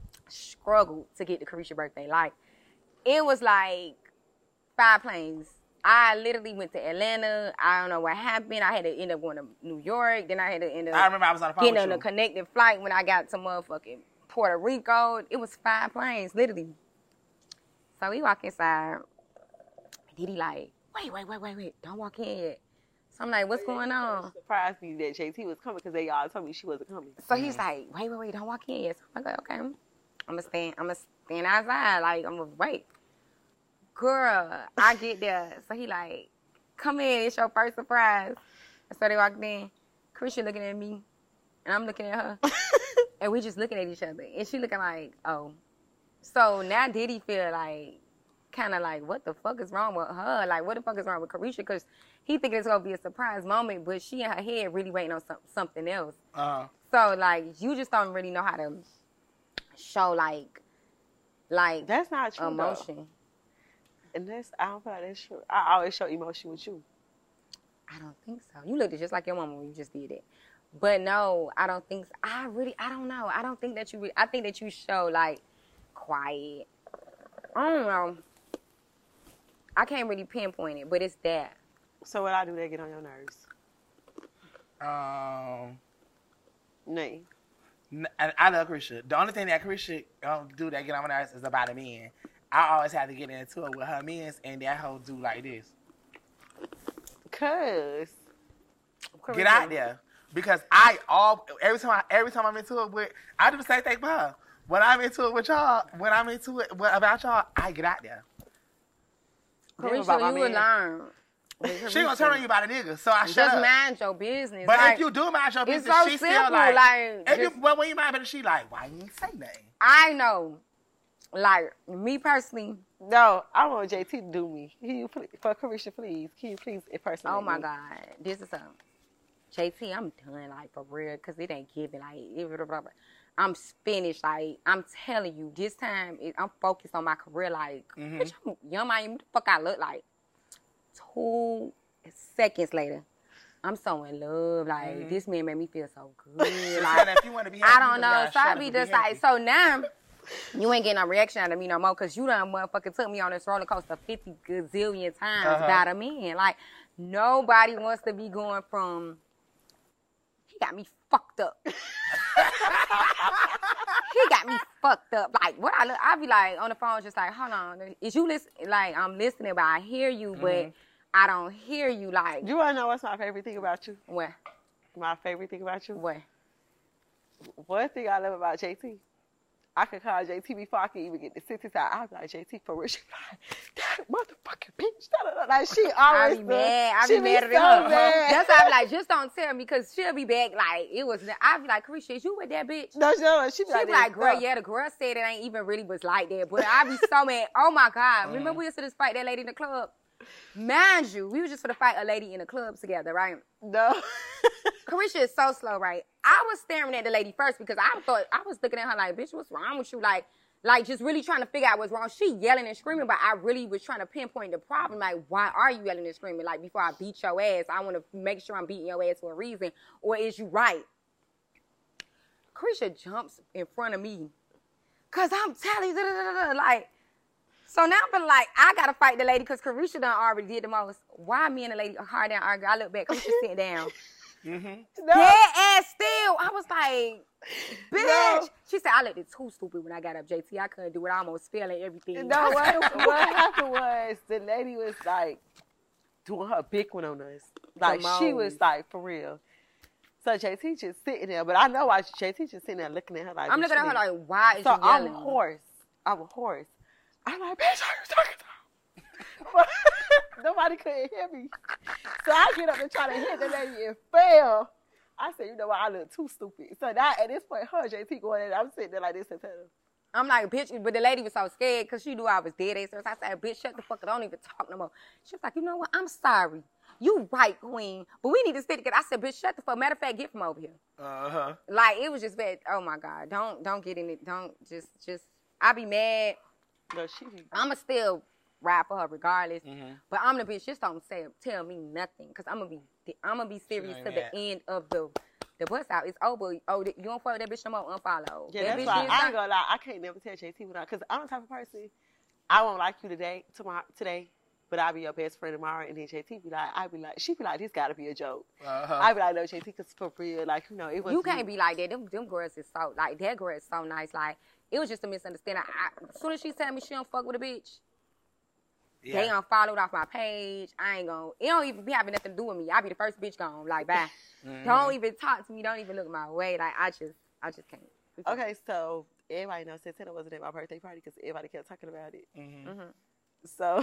struggled to get to Carisha's birthday. Like, it was like five planes I literally went to Atlanta. I don't know what happened. I had to end up going to New York. Then I had to end up I remember I was on the phone getting with on you. a connecting flight when I got to motherfucking Puerto Rico. It was five planes, literally. So we walk inside. Diddy like, wait, wait, wait, wait, wait. Don't walk in yet. So I'm like, what's going on? It surprised me that J T was coming because they all told me she wasn't coming. So he's like, wait, wait, wait, don't walk in yet. So I'm like, okay. I'm gonna stand, I'm gonna stand outside. Like, I'm gonna wait. Girl, I get there. So he like, come in, it's your first surprise. And so they walked in. Christian looking at me, and I'm looking at her. And we just looking at each other. And she looking like, oh. So now Diddy feel like, kind of like, what the fuck is wrong with her? Like, what the fuck is wrong with Carisha? Because he think it's going to be a surprise moment, but she in her head really waiting on some, something else. Uh-huh. So, like, you just don't really know how to show, like, like that's not true, emotion. Though. And that's, I don't feel like that's true. I always show emotion with you. I don't think so. You looked just like your mama when you just did it. But no, I don't think so. I really, I don't know. I don't think that you, re- I think that you show, like, quiet. I don't know. I can't really pinpoint it, but it's that. So what I do that get on your nerves? Um, Nay. N- I, I love Carisha. The only thing that Carisha um, do that get on my nerves is about a man. I always have to get into it with her men's, and that hoe do like this. Cause get out there, because I all every time I every time I'm into it with I do the same thing for her. When I'm into it with y'all, when I'm into it with, about y'all, I get out there. Carisha, you would learn. She gonna turn on you about a nigga, so I just shut up. mind your business. But like, if you do mind your it's business, so she simple, still like. like if just, you, well, when you mind, but she like, why you ain't say nothing? I know, like me personally. No, I want J T to do me. Can you please, for Carisha, please? Can you please impersonate Oh my me? God, this is a J T. I'm done, like for real, cause it ain't giving. Like it, I'm finished. Like I'm telling you, this time it, I'm focused on my career. Like, mm-hmm. bitch, I'm young, I am what the fuck I look like. Two seconds later, I'm so in love. Like mm-hmm. this man made me feel so good. Like if you want to be happy, I don't know. So I be just like, so now. You ain't getting no reaction out of me no more because you done motherfucking took me on this roller coaster fifty gazillion times uh-huh. about a man. Like, nobody wants to be going from, he got me fucked up. He got me fucked up. Like, what I look, I be like on the phone just like, hold on. Is you listen? Like, I'm listening, but I hear you, mm-hmm. but I don't hear you. Like, you want to know what's my favorite thing about you? What? My favorite thing about you? What? One thing I love about J T. I could call J T before I could even get the sentence out. I was like, J T, for real. She like, that motherfucking bitch. Like, she always I be mad. I be, be mad at so her. Mad. That's why I be like, just don't tell me, because she'll be back like, it was, I be like, Carisha, is you with that bitch? No, no, she be she like, be like, girl, yeah, the girl said it ain't even really was like that. But I be so mad. Oh, my God. Remember we used to just fight that lady in the club? Mind you, we was just for to fight a lady in the club together, right? No. Carisha is so slow, right? I was staring at the lady first because I thought, I was looking at her like, bitch, what's wrong with you? Like, Like, just really trying to figure out what's wrong. She yelling and screaming, but I really was trying to pinpoint the problem. Like, why are you yelling and screaming? Like, before I beat your ass, I want to make sure I'm beating your ass for a reason. Or is you right? Carisha jumps in front of me. Because I'm telling you, da, da, da, da, like, so now I'm feeling like, I got to fight the lady because Carisha done already did the most. Why me and the lady hard down arguing? I look back, Carisha sitting down. Mm-hmm. No. Dead ass still. I was like, bitch. No. She said, I looked it too stupid when I got up, J T. I couldn't do it. I almost fell and everything. No, what, what happened was the lady was like doing her big one on us. Like, she was like, for real. So J T just sitting there, but I know why J T just sitting there looking at her like, I'm looking at her like, why is so you yelling? I'm hoarse. I'm hoarse. I'm like, bitch, how you talking to? Nobody couldn't hear me. So I get up and try to hit the lady and fail. I said, you know what, I look too stupid. So now at this point, her J T going in, I'm sitting there like this and telling her. I'm like, bitch, but the lady was so scared because she knew I was dead ass. So I said, bitch, shut the fuck up. Don't even talk no more. She was like, you know what, I'm sorry. You right, queen. But we need to stick together. I said, bitch, shut the fuck. Matter of fact, get from over here. Uh-huh. Like, it was just bad. Oh, my God. Don't don't get in it. Don't just, just, I be mad. No, she. I'ma still ride for her regardless. Mm-hmm. But I'm the bitch. Just don't say tell me nothing, cause I'm gonna be I'm gonna be serious to the mad. end of the the bus out. It's over. Oh, you don't follow that bitch no more. Unfollow. Yeah, that that's bitch why I done. ain't gonna lie. I can't never tell J T without, cause I'm the type of person I won't like you today, tomorrow, today, but I'll be your best friend tomorrow. And then J T be like, I be like, she be like, this got to be a joke. Uh-huh. I be like, no, J T, because for real, like, you know, it was. You can't be like that. Them, them girls is so, like, that girl is so nice. Like, it was just a misunderstanding. I, as soon as she tell me she don't fuck with a bitch, yeah. they unfollowed off my page. I ain't gonna, it don't even be having nothing to do with me. I be the first bitch gone. Like, bye. Mm-hmm. Don't even talk to me. Don't even look my way. Like, I just, I just can't. Okay, so everybody knows Santana wasn't at my birthday party because everybody kept talking about it. Mm-hmm. Mm-hmm. So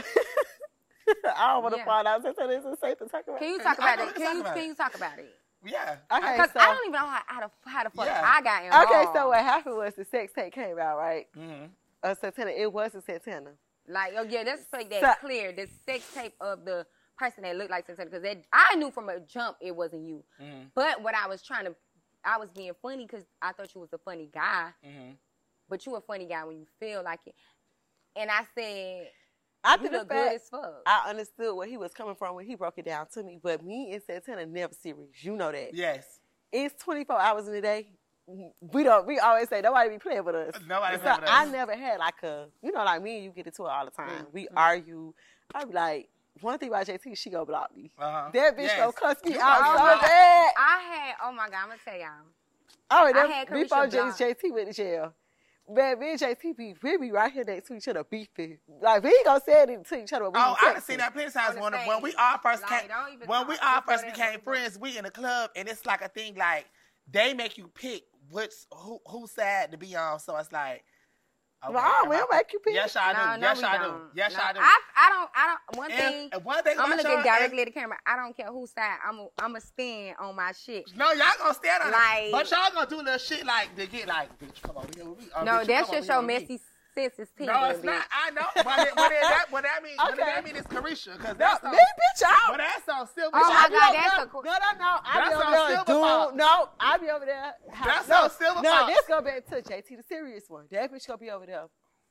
I don't want to Yeah. find out Santana isn't safe to talk about. Can you talk about it? Can you, about can you talk about it? Yeah. Okay, Because so, I don't even know how, how, the, how the fuck Yeah. I got involved. okay, so what happened was the sex tape came out, right? Mm-hmm. Uh, Santana, it wasn't Santana. Like, oh yeah, let's make that So- clear. The sex tape of the person that looked like Santana, because I knew from a jump it wasn't you. Mm-hmm. But what I was trying to, I was being funny because I thought you was a funny guy. Mm-hmm. But you a funny guy when you feel like it. And I said, After you the look fact, good as fuck. I understood where he was coming from when he broke it down to me. But me and Santana never serious. You know that. Yes. It's twenty-four hours in a day. We don't. We always say nobody be playing with us. Nobody so playing with us. I never had like a, you know, like me and you get into it all the time. Mm-hmm. We argue. I be like, one thing about J T, she gonna block me. Uh-huh. That bitch Yes. gonna cuss me You out gonna so block. bad. I had, oh my God, I'm going to tell y'all. Oh, I that, had before Carisha J- blocked. J T went to jail. Man, me and J T be, we be right here next to each other beefing. Like, we ain't gonna say it to each other. But we Oh, be I done texting. seen that plenty of times. On When, the when we stage. all first Like, came, don't even when we talk all before first that, became before- friends, we in the club, and it's like a thing like they make you pick which who whose side to be on. So it's like, okay, No, am we I- don't make you pick. Yes, I do. No, no, yes, we I don't. do. Yes, No, I do. I, I don't, I don't, one And- thing, and one thing I'm about going to y'all look directly is- at the camera. I don't care whose side. I'm going I'm to stand on my shit. No, y'all gonna stand on Like- it. But y'all gonna do little shit like to get like, bitch, come over here with me. Oh, No, bitch, that's come just over your here with me. messy senses tingling. No, it's not. I know. But it, but it, that, what that means, what Okay. that mean is Carisha, because No, that's me, on, bitch, out. but that's on Silver. Oh, my I be God, over that's there- a cool- No, no, no. I That's be over on there. Silver Dude, Fox. no, I be over there. That's no, on Silver No, Fox. this gonna be to J T, the serious one. That bitch gonna be over there.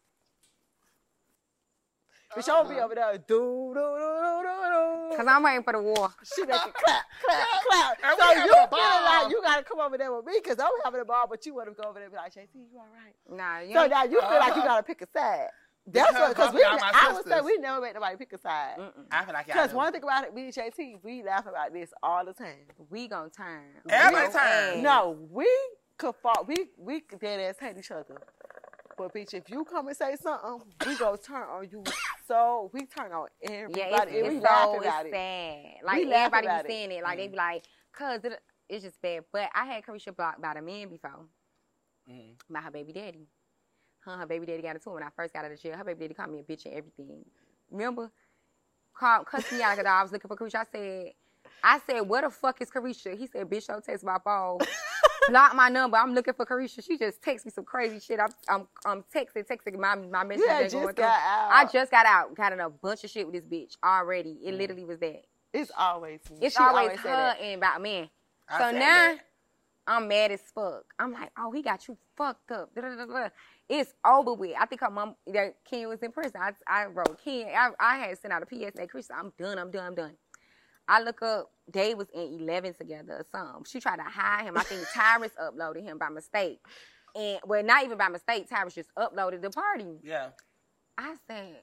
Bitch, I'm gonna be over there. Do, do, do, do, do, Because do. I'm waiting for the war. She make it clap, clap, clap. And So we you having feel a ball. like you gotta come over there with me because I'm having a ball, but you want to go over there and be like, J T, you all right? Nah, you So ain't- now you feel like you Uh-huh. gotta pick a side. That's Because what, because both we, y'all my I would say sisters. we never make nobody pick a side. I feel like y'all Because do. one thing about it, me and J T, we laugh about this all the time. we gonna turn. Every Real time. ass. No, we could fall, we we dead ass hate each other. But bitch, if you come and say something, we go turn on you. So we turn on everybody. Yeah, it's, and we it's laugh so about it's it. sad. Like, We laugh everybody about be it. saying it. Like, they be like, cuz it, it's just bad. But I had Carisha blocked by the man before. Mhm. By her baby daddy. Her, her baby daddy got into it when I first got out of jail. Her baby daddy called me a bitch and everything. Remember? Called, cussed me out because I was looking for Carisha. I said, I said, where the fuck is Carisha? He said, bitch, don't text my phone. Block my number. I'm looking for Carisha. She just texts me some crazy shit. I'm I'm, I'm texting, texting my my message. You had ain't just going got through. out. I just got out. Got in a bunch of shit with this bitch already. It literally was that. It's always me. It's She always, say her that. and about men. I So said now that. I'm mad as fuck. I'm like, oh, he got you fucked up. Da, da, da, da. It's over with. I think her mom, that Ken was in prison. I, I wrote Ken. I, I had sent out a P S A. Chris, I'm done. I'm done. I'm done. I look up. They was in eleven together or something. She tried to hide him. I think Tyrus uploaded him by mistake. And well, not even by mistake. Tyrus just uploaded the party. Yeah. I said,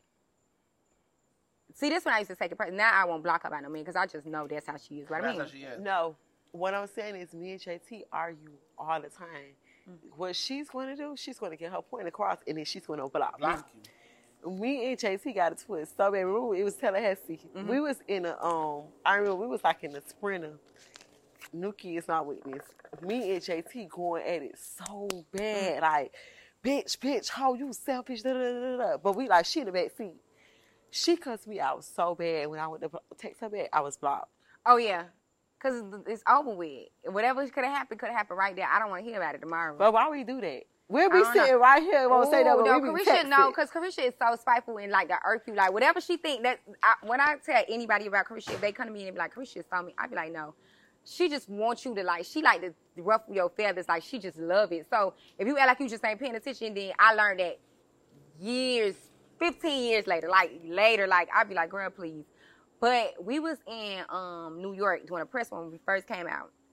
see, this one I used to take it personal. Now I won't block her by no man because I just know that's how she is. Right? I That's mean, how she is. No, what I'm saying is me and J T argue all the time. What she's going to do, she's going to get her point across, and then she's going to block me. Block you. Me and J T got a twist. So baby, remember it was Tallahassee. Mm-hmm. We was in a um. I remember we was like in a Sprinter. Nuki is not with this. Me and J T going at it so bad, like, bitch, bitch, how you selfish, da da da da. da. But we like she in the back seat. She cussed me out so bad when I went to text her back. I was blocked. oh yeah, because it's over with. Whatever could have happened could have happened right there. I don't want to hear about it tomorrow. But why we do that? We'll I be don't know. sitting right here and won't say that, Ooh, but no, we be Carisha, no, texting. because Carisha is so spiteful and like to irk you. Like whatever she think that I, when I tell anybody about Carisha, if they come to me and be like, Carisha is on me, I be like, no. She just wants you to like, she like to ruffle your feathers. Like she just love it. So if you act like you just ain't paying attention, then I learned that years, fifteen years later, like later, like I'd be like, girl, please. But we was in um, New York doing a press when we first came out.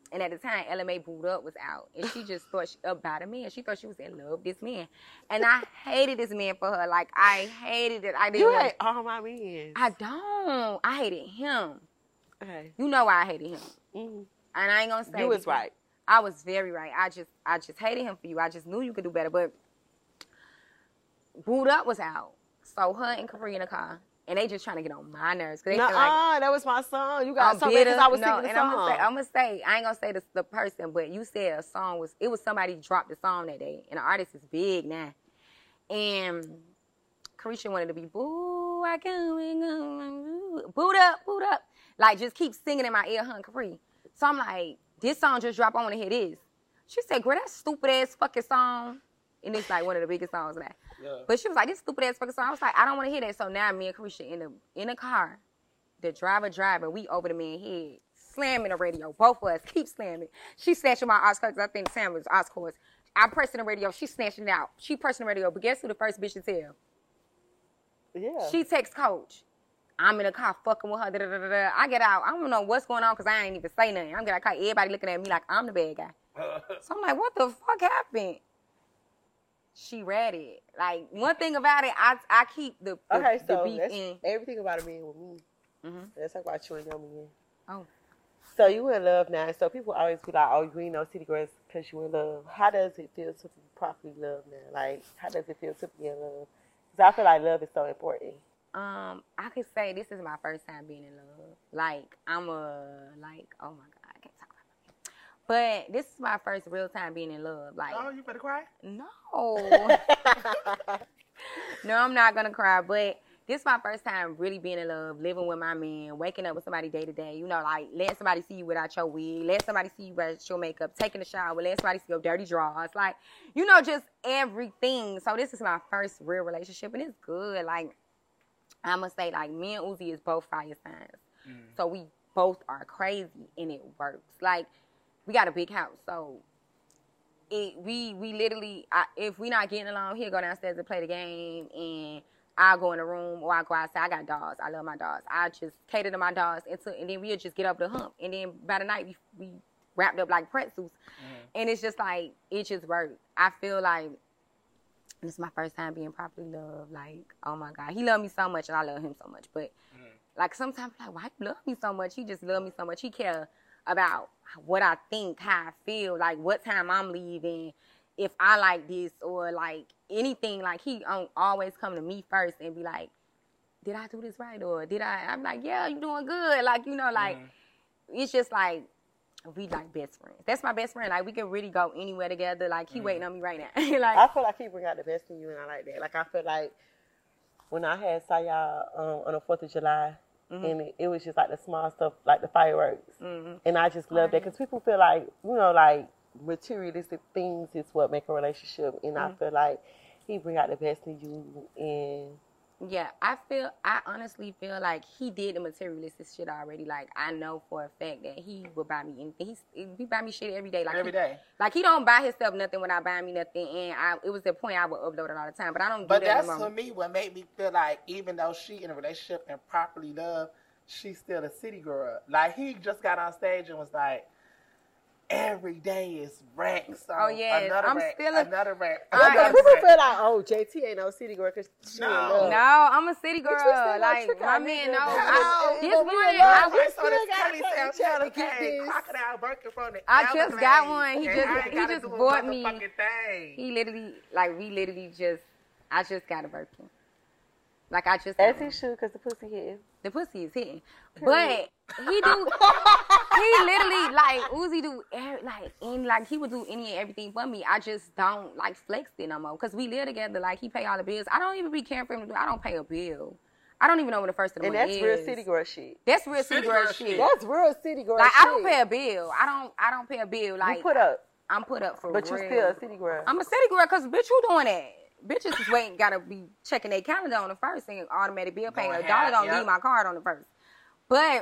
And at the time, L M A Booed Up was out. And she just thought she, about a man. She thought she was in love with this man. And I hated this man for her. Like, I hated it. I didn't You want hate all my men. I don't. I hated him. Okay. You know why I hated him. Mm-hmm. And I ain't going to say You was right. I was very right. I just I just hated him for you. I just knew you could do better. But Booed Up was out. So her and Capri in the car. And they just trying to get on my nerves. Cause they Nuh-uh, feel like, that was my song. You got I'm something bitter. because I was no, singing the and song. I'm gonna say, I'm gonna say, I ain't gonna say the, the person, but you said a song was, it was somebody dropped the song that day, and the artist is big now. And Carisha wanted to be, boo, I can't go, boot up, boot up. Like, just keep singing in my ear, hun, Capri. So I'm like, this song just dropped, I wanna hear this. She said, girl, that stupid ass fucking song. And it's like one of the biggest songs of that. Yeah. But she was like, this stupid ass fucking song. I was like, I don't want to hear that. So now me and Carisha in the in the car, the driver driving, we over the man's head, slamming the radio. Both of us keep slamming. She snatching my Oscar because I think Sam was Oscars. I pressing the radio. She snatching it out. She pressing the radio. But guess who the first bitch to tell? Yeah. She texts Coach. I'm in the car fucking with her. Da, da, da, da. I get out. I don't know what's going on because I ain't even say nothing. I'm getting out. Everybody looking at me like I'm the bad guy. So I'm like, what the fuck happened? She read it. Like, one thing about it, I I keep the, the, okay, the so beef that's in. everything about a man with me. Mm-hmm. Let's talk about you and your man. Oh. So you in love now. So people always be like, oh, you ain't no city girls because you in love. How does it feel to be properly loved now? Like, how does it feel to be in love? Because I feel like love is so important. Um, I could say this is my first time being in love. Like, I'm a, like, oh my God. But this is my first real time being in love. Like, oh, you better cry? No. No, I'm not going to cry. But this is my first time really being in love, living with my man, waking up with somebody day to day. You know, like, letting somebody see you without your wig, letting somebody see you without your makeup, taking a shower, letting somebody see your dirty drawers. Like, you know, just everything. So this is my first real relationship, and it's good. Like, I'm going to say, like, me and Uzi is both fire signs. Mm. So we both are crazy, and it works. Like, we got a big house, so it we we literally, I, if we not getting along, he'll go downstairs and play the game, and I'll go in the room or I'll go outside. I got dogs. I love my dogs. I just cater to my dogs, and, to, and then we'll just get up the hump. And then by the night, we, we wrapped up like pretzels, mm-hmm. and it's just like, it just worked. I feel like this is my first time being properly loved. Like, oh my God, he loved me so much, and I love him so much. But mm-hmm. like sometimes, like, why you love me so much? He just love me so much. He care about what I think, how I feel, like what time I'm leaving, if I like this, or like anything. Like, he um, always come to me first and be like, did I do this right? Or did I? I'm like, yeah, you doing good. Like, you know, like, mm-hmm. it's just like, we like best friends. That's my best friend. Like, we can really go anywhere together. Like, he mm-hmm. waiting on me right now. Like, I feel like he bring out the best in you, and I like that. Like, I feel like when I had saw y'all um, on the fourth of July, mm-hmm. and it, it was just like the small stuff, like the fireworks. Mm-hmm. And I just love that because people feel like, you know, like materialistic things is what make a relationship. And mm-hmm. I feel like he bring out the best in you. And yeah, I feel, I honestly feel like he did the materialistic shit already. Like, I know for a fact that he would buy me anything. He's, he buy me shit every day. Like every he, day. Like, he don't buy himself nothing without buying me nothing. And I, it was the point I would upload it all the time. But I don't do but that that's for me what made me feel like, even though she in a relationship and properly loved, she's still a city girl. Like, he just got on stage and was like, every day is racks. So oh, yeah. Another I'm rack, still a, another rack. But people feel like, oh, J T ain't no city girl because she no. in love. No, I'm a city girl. Like, my man, no. I, this morning, I we still got to get this. Crocodile Birkin from the I just got one. He just, he just do bought me. Thing. He literally, like, we literally just, I just got a Birkin. Like, I just... As he should, because the pussy hitting. The pussy is hitting. But he do... he literally, like, Uzi do... Like, and, like, he would do any and everything for me. I just don't, like, flex it no more. Because we live together. Like, he pay all the bills. I don't even be caring for him to do... I don't pay a bill. I don't even know when the first of the month is. And that's real city girl shit. That's real city, city girl, girl shit. shit. That's real city girl like, shit. Like, I don't pay a bill. I don't I don't pay a bill. Like, you put up. I'm put up for but real. But you still a city girl. I'm a city girl because, bitch, who doing that? Bitches is waiting, gotta be checking their calendar on the first and automatic bill paying. A dollar don't yep. leave my card on the first. But,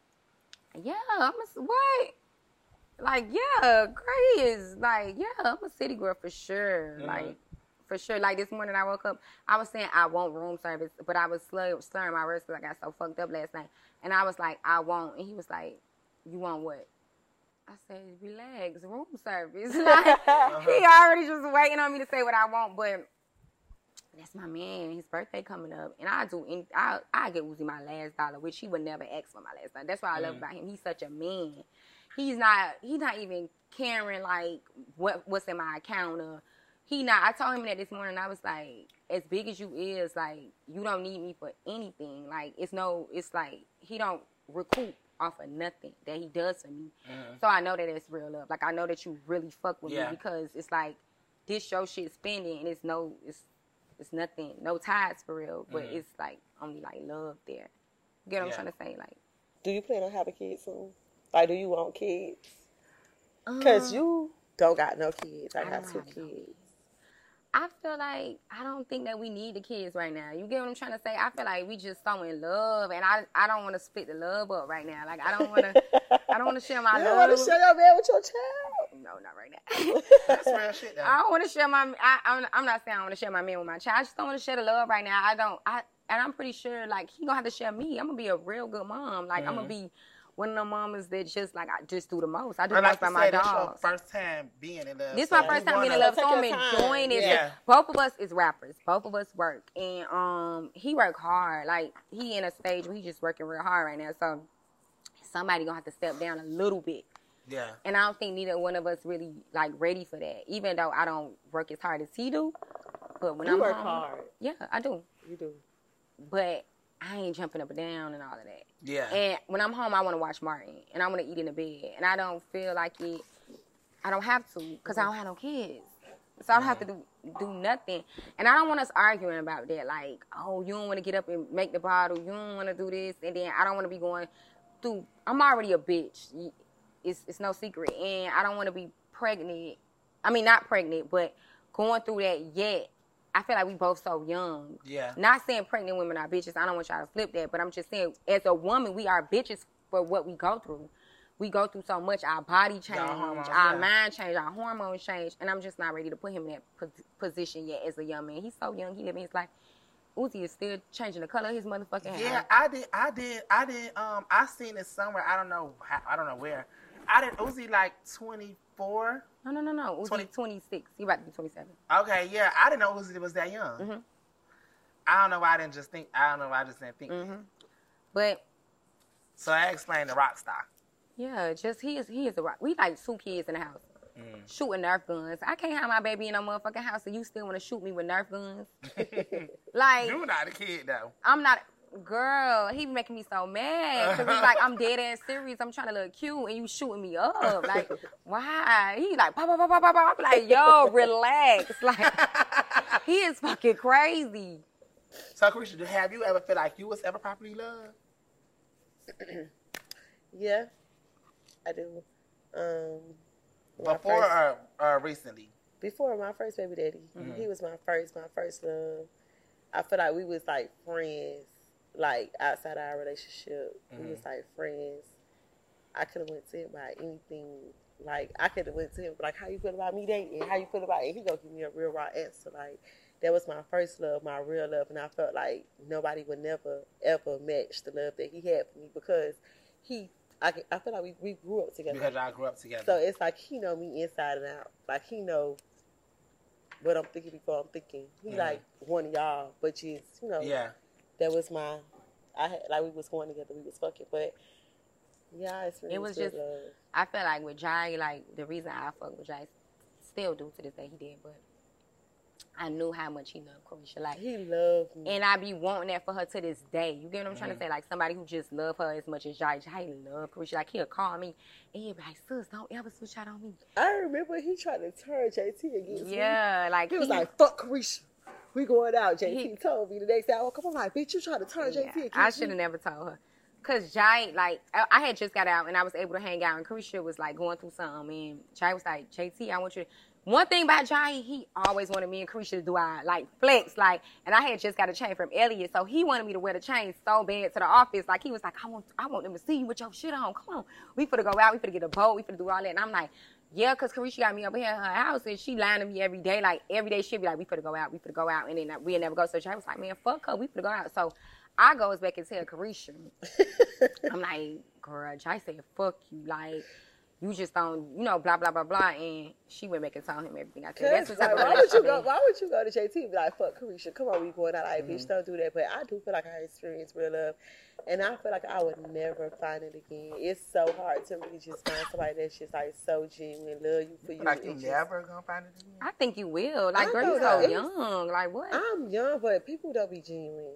yeah, I'm a, what? Like, yeah, Gray is, like, yeah, I'm a city girl for sure. Mm-hmm. Like, for sure. Like, this morning I woke up, I was saying I want room service, but I was slur- slurring my words because I got so fucked up last night. And I was like, I won't. And he was like, you want what? I said, relax, room service. Like, uh-huh. He already just waiting on me to say what I want, but that's my man. His birthday coming up, and I do. Any, I I get Uzi my last dollar, which he would never ask for my last dollar. That's what I love mm. about him. He's such a man. He's not. He's not even caring like what what's in my account or he not. I told him that this morning. I was like, as big as you is, like you don't need me for anything. Like it's no. It's like he don't recoup off of nothing that he does for me. Mm-hmm. So I know that it's real love. Like I know that you really fuck with yeah. me because it's like this your shit spending and it's no it's it's nothing, no ties for real. But mm-hmm. it's like only like love there. You get what yeah. I'm trying to say? Like, do you plan on having kids soon? Like, do you want kids? Because um, you don't got no kids. I, I got two kids. I feel like I don't think that we need the kids right now. You get what I'm trying to say? I feel like we just so in love, and I I don't want to split the love up right now. Like I don't want to I don't want to share my you love. You don't want to share your man with your child? No, not right now. That's real shit, though. I don't want to share my. I, I'm I'm not saying I want to share my man with my child. I just don't want to share the love right now. I don't. I and I'm pretty sure like he gonna have to share me. I'm gonna be a real good mom. Like mm-hmm. I'm gonna be. One of the mamas that just like I just do the most. I do the most by my dogs. First time being in love. This is so my first time being in love, so I'm enjoying it. Yeah. Both of us is rappers. Both of us work, and um, he work hard. Like he in a stage where he just working real hard right now. So somebody gonna have to step down a little bit. Yeah. And I don't think neither one of us really like ready for that. Even though I don't work as hard as he do, but when you I'm work home, hard. Yeah, I do. You do. But I ain't jumping up and down and all of that. Yeah. And when I'm home, I want to watch Martin. And I want to eat in the bed. And I don't feel like it. I don't have to because I don't have no kids. So I don't have to do, do nothing. And I don't want us arguing about that. Like, oh, you don't want to get up and make the bottle. You don't want to do this. And then I don't want to be going through. I'm already a bitch. It's, it's no secret. And I don't want to be pregnant. I mean, not pregnant, but going through that yet. I feel like we both so young. Yeah. Not saying pregnant women are bitches. I don't want y'all to flip that. But I'm just saying, as a woman, we are bitches for what we go through. We go through so much. Our body change. Hormones, our yeah. mind change. Our hormones change. And I'm just not ready to put him in that pos- position yet as a young man. He's so young. He living his life. Uzi is still changing the color of his motherfucking hair. Yeah, I did. I did. I did. Um, I seen it somewhere. I don't know. I don't know where. I did. Uzi like twenty-four. No, no, no, no. Uzi twenty, twenty-six. He about to be twenty-seven. Okay, yeah. I didn't know Uzi was that young. Mm-hmm. I don't know why I didn't just think. I don't know why I just didn't think. Mm-hmm. But so I explained the rock star. Yeah, just he is. He is a rock. We like two kids in the house. Mm. Shooting Nerf guns. I can't have my baby in no motherfucking house, and you still want to shoot me with Nerf guns? Like you're not a kid though. I'm not. Girl, he be making me so mad because he's like, I'm dead ass serious. I'm trying to look cute, and you shooting me up. Like, why? He like, pop, pop, pop, pop, pop. I'm like, yo, relax. Like, he is fucking crazy. So, Carisha, have you ever feel like you was ever properly loved? Yeah, I do. Um, Before first, or, or recently? Before my first baby daddy. Mm-hmm. He was my first, my first love. I feel like we was like friends. Like, outside our relationship, mm-hmm. we was, like, friends. I could have went to him about anything. Like, I could have went to him, like, how you feel about me dating? How you feel about it? And he gonna give me a real raw answer. Like, that was my first love, my real love. And I felt like nobody would never, ever match the love that he had for me because he, I, I feel like we, we grew up together. Because I grew up together. So, it's like he know me inside and out. Like, he know what I'm thinking before I'm thinking. He, mm-hmm. like, one of y'all, but just, you know. Yeah. That was my, I had, like we was going together, we was fucking, but yeah, it's really it was just, love. I felt like with Jai, like the reason I fuck with Jai, still do to this day, he did, but I knew how much he loved Carisha. Like, he loved me. And I be wanting that for her to this day. You get what I'm trying mm-hmm. to say? Like somebody who just love her as much as Jai. Jai love Carisha. Like he'll call me and he'll be like, sis, don't ever switch out on me. I remember he tried to turn J T against me. Yeah, like he, he was like, fuck Carisha. We going out. J T he, told me the next hour, come on, like, bitch, you trying to turn yeah, J T against I should have never told her. Because Jai, like, I, I had just got out and I was able to hang out and Carisha was, like, going through something. And Jai was like, J T, I want you to... One thing about Jai, he always wanted me and Carisha to do our, like, flex. Like, and I had just got a chain from Elliot, so he wanted me to wear the chain so bad to the office. Like, he was like, I want I want them to see you with your shit on. Come on. We finna go out. We finna get a boat. We finna do all that. And I'm like... Yeah, because Carisha got me over here in her house, and she lying to me every day. Like, every day she'll be like, we finna go out, we finna go out, and then we'll never go. So Jai was like, man, fuck her, we finna go out. So I goes back and tell Carisha. I'm like, girl, Jai said, fuck you. Like, you just don't, you know, blah, blah, blah, blah. And she went back and told him everything I said. That's what type like, of why would you go? relationship. Why would you go to J T and be like, "Fuck, Carisha, come on, we going out, like, mm-hmm. bitch, don't do that." But I do feel like I experienced real love, and I feel like I would never find it again. It's so hard to really just find somebody that's just like so genuine, love you for you. Like you just, never gonna find it again. I think you will. Like, I girl, you so young. Like, what? I'm young, but people don't be genuine.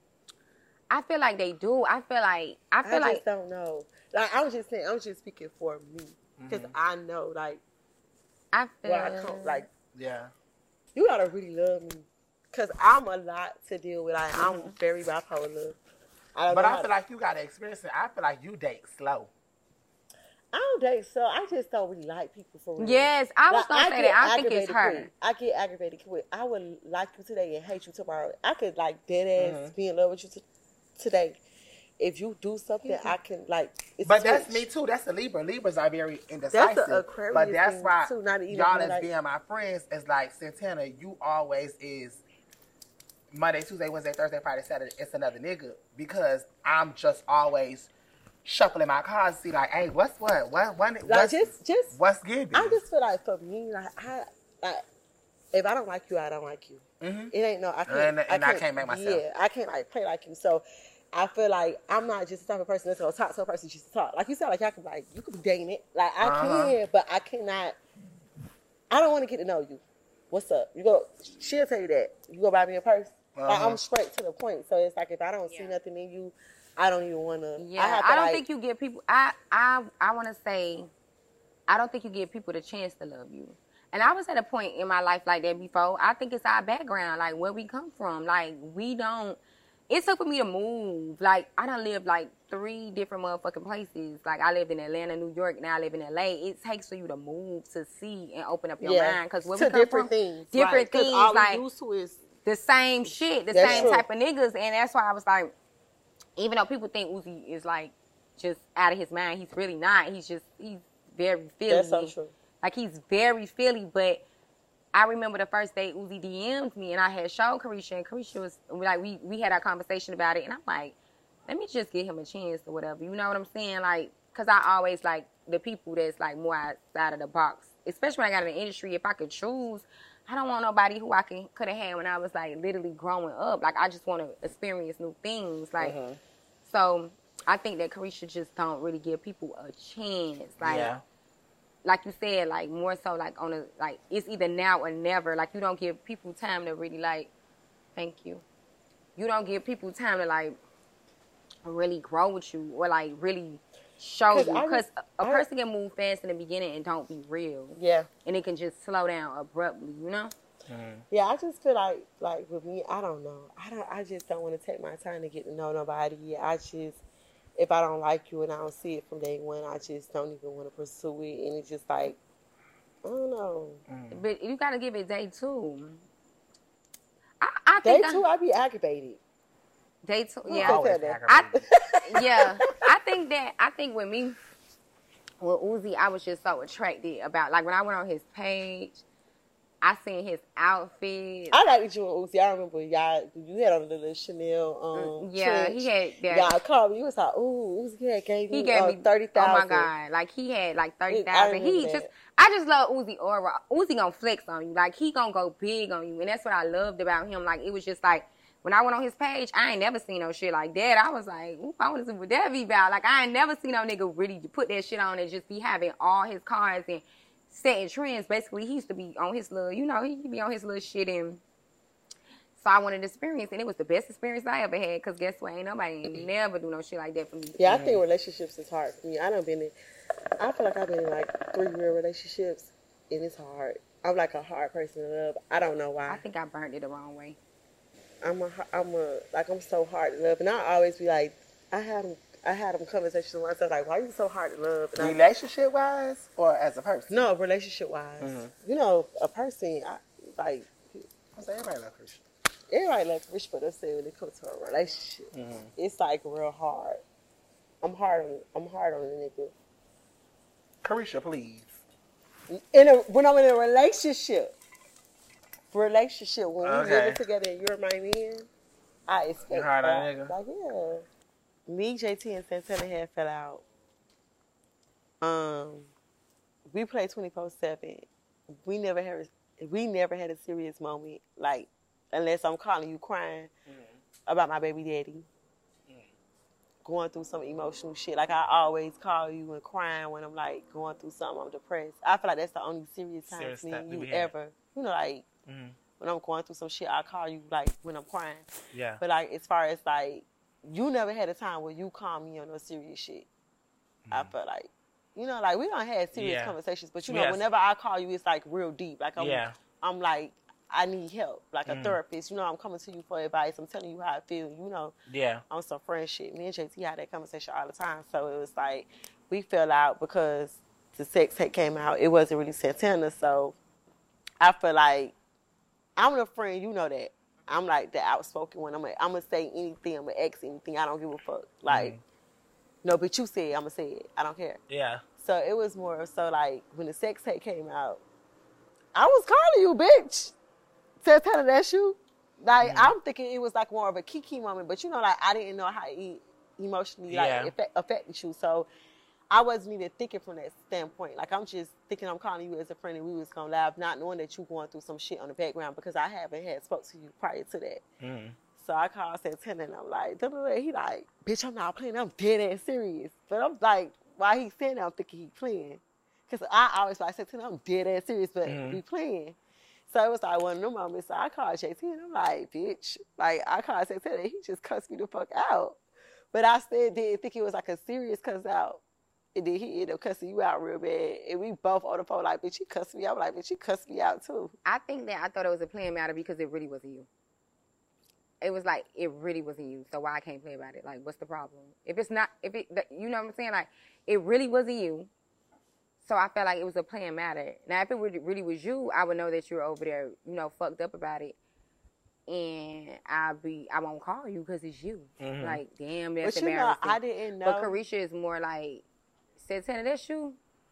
I feel like they do. I feel like I feel I like just don't know. Like I was just saying, I was just speaking for me because mm-hmm. I know, like, I feel where I come, like, yeah, you gotta really love me because I'm a lot to deal with. Like, I'm Mm-hmm. very bipolar. I don't but know I how feel to, like you gotta experience it. I feel like you date slow. I don't date so. I just don't really like people for real. Yes, I was like, gonna I say that. I think it's aggravated her. quick. I get aggravated quick. I would like you today and hate you tomorrow. I could like dead ass Mm-hmm. be in love with you t- today. If you do something, I can like. It's But a that's switch. me too. That's the Libra. Libras are very indecisive. That's the Aquarius but that's thing why too, not even y'all as like- being my friends is like Santana. You always is Monday, Tuesday, Wednesday, Thursday, Friday, Saturday. It's another nigga because I'm just always shuffling my cards. See like, hey, what's what? What? What? Like What's, just, just. what's good? I just feel like for me, like I, like if I don't like you, I don't like you. Mm-hmm. It ain't no. I can't. And, and I, can't, I can't make myself. Yeah, I can't like play like you. So. I feel like I'm not just the type of person that's gonna talk to a person just to talk. Like you said, like y'all can like you could be dating it. Like I Uh-huh. can, but I cannot. I don't want to get to know you. What's up? You go. She'll tell you that. You go buy me a purse. Like, Uh-huh. I'm straight to the point. So it's like if I don't see nothing in you, I don't even want to. Yeah, I, have to, I don't like, think you give people. I I I want to say, I don't think you give people the chance to love you. And I was at a point in my life like that before. I think it's our background, like where we come from. Like we don't. It took for me to move. Like, I done lived, like, three different motherfucking places. Like, I lived in Atlanta, New York, now I live in L A. It takes for you to move to see and open up your Yeah. mind. Because where To we come different from, things. different Right. 'Cause things, all we like, used to is the same shit, the That's same true. type of niggas. And that's why I was like, even though people think Uzi is, like, just out of his mind, he's really not. He's just, he's very Philly. That's so true. Like, he's very Philly, but I remember the first day Uzi D M'd me and I had showed Carisha and Carisha was like, we, we had our conversation about it and I'm like, let me just give him a chance or whatever. You know what I'm saying? Like, cause I always like the people that's like more outside of the box, especially when I got in the industry. If I could choose, I don't want nobody who I can could have had when I was like literally growing up. Like I just want to experience new things. Like, Mm-hmm. so I think that Carisha just don't really give people a chance. Like, yeah. like you said, like more so like on a, like it's either now or never. Like you don't give people time to really like, thank you. You don't give people time to like really grow with you or like really show 'Cause you. I Because was- a I- person can move fast in the beginning and don't be real. Yeah. And it can just slow down abruptly, you know? Yeah, I just feel like, like with me, I don't know. I don't. I just don't want to take my time to get to know nobody. I just, if I don't like you and I don't see it from day one, I just don't even want to pursue it. And it's just like, I don't know. But you got to give it day two. I, I Day think two, I, I be aggravated. day two, Who yeah. can tell that? I, yeah, I think that, I think with me, with Uzi, I was just so attracted about, like when I went on his page, I seen his outfit. I like you and Uzi. I remember y'all, you had on the little Chanel um, Yeah, trench. he had that. Y'all called me. You was like, ooh, Uzi had gave me, He gave uh, me thirty thousand. Oh my god! Like he had like thirty I thousand. He remember just, that. I just love Uzi aura. Uzi gonna flex on you. Like he gonna go big on you, and that's what I loved about him. Like it was just like when I went on his page, I ain't never seen no shit like that. I was like, ooh, I want to see what that be about. Like I ain't never seen no nigga really put that shit on and just be having all his cars and setting trends. Basically, he used to be on his little, you know, he be on his little shit and. So I wanted to experience, and it was the best experience I ever had. Cause guess what? Ain't nobody ain't never do no shit like that for me. Yeah, I think relationships is hard for me. I done been in, I feel like I've been in like three real relationships, and it's hard. I'm like a hard person to love. I don't know why. I think I burned it the wrong way. I'm a, I'm a, like I'm so hard to love, and I always be like, I had them, I had them conversations with myself like, why are you so hard to love? And I- Relationship wise or as a person? No, relationship wise. Mhm. You know, a person, I, like, I say everybody love Christian. everybody loves rich for themselves when it comes to a relationship. Mhm. It's like real hard. I'm hard on, I'm hard on a nigga. Carisha, please. In a, when I'm in a relationship, relationship, when we Okay. living together and you're my man, I expect You hard on a that. nigga? Like, yeah. Me, J T, and Santana had fell out. Um, we play twenty-four seven. We never had a, we never had a serious moment, like, unless I'm calling you crying mm. about my baby daddy. Mm. Going through some emotional shit. Like, I always call you and crying when I'm, like, going through something, I'm depressed. I feel like that's the only serious time serious me and you ever, you know, like, mm. when I'm going through some shit, I call you, like, when I'm crying. Yeah. But, like, as far as, like, you never had a time where you call me on no serious shit. Mm. I feel like, you know, like, we don't have serious yeah. conversations, but, you know, yes. whenever I call you, it's, like, real deep. Like, I'm, yeah. I'm like, I need help, like a mm. therapist. You know, I'm coming to you for advice. I'm telling you how I feel, you know. Yeah. On some friend shit. Me and J T had that conversation all the time. So it was like, we fell out because the sex tape came out. It wasn't really Santana. So I feel like, I'm a friend, you know that. I'm like the outspoken one. I'm like, I'm going to say anything. I'm going to ask anything. I don't give a fuck. Like, mm. no, but you say it, I'm going to say it. I don't care. Yeah. So it was more so like, when the sex tape came out, I was calling you, bitch. Santana, that's you. Like, mm-hmm. I'm thinking it was like more of a kiki moment, but you know, like, I didn't know how it emotionally like yeah. affect, affected you. So I wasn't even thinking from that standpoint. Like, I'm just thinking I'm calling you as a friend and we was gonna laugh, not knowing that you going through some shit on the background because I haven't had spoke to you prior to that. Mm-hmm. So I called Santana and I'm like, he like, bitch, I'm not playing. I'm dead ass serious. But I'm like, while he's saying that, I'm thinking he playing. Because I always like Santana, I'm dead ass serious, but mm-hmm. we playing. So it was like one of them moments. So I called J T and I'm like, bitch. Like, I called Santana and he just cussed me the fuck out. But I still didn't think it was like a serious cuss out. And then he ended up cussing you out real bad. And we both on the phone like, bitch, he cussed me out. I'm like, bitch, he cussed me out too. I think that I thought it was a playing matter because it really wasn't you. It was like, it really wasn't you. So why I can't play about it? Like, what's the problem? If it's not, if it, you know what I'm saying? Like, it really wasn't you. So I felt like it was a playing matter. Now, if it really was you, I would know that you were over there, you know, fucked up about it. And I'll be, I won't call you because it's you. Mm-hmm. Like, damn, that's but embarrassing. You know, I didn't know. But Carisha is more like, Santana, that's you?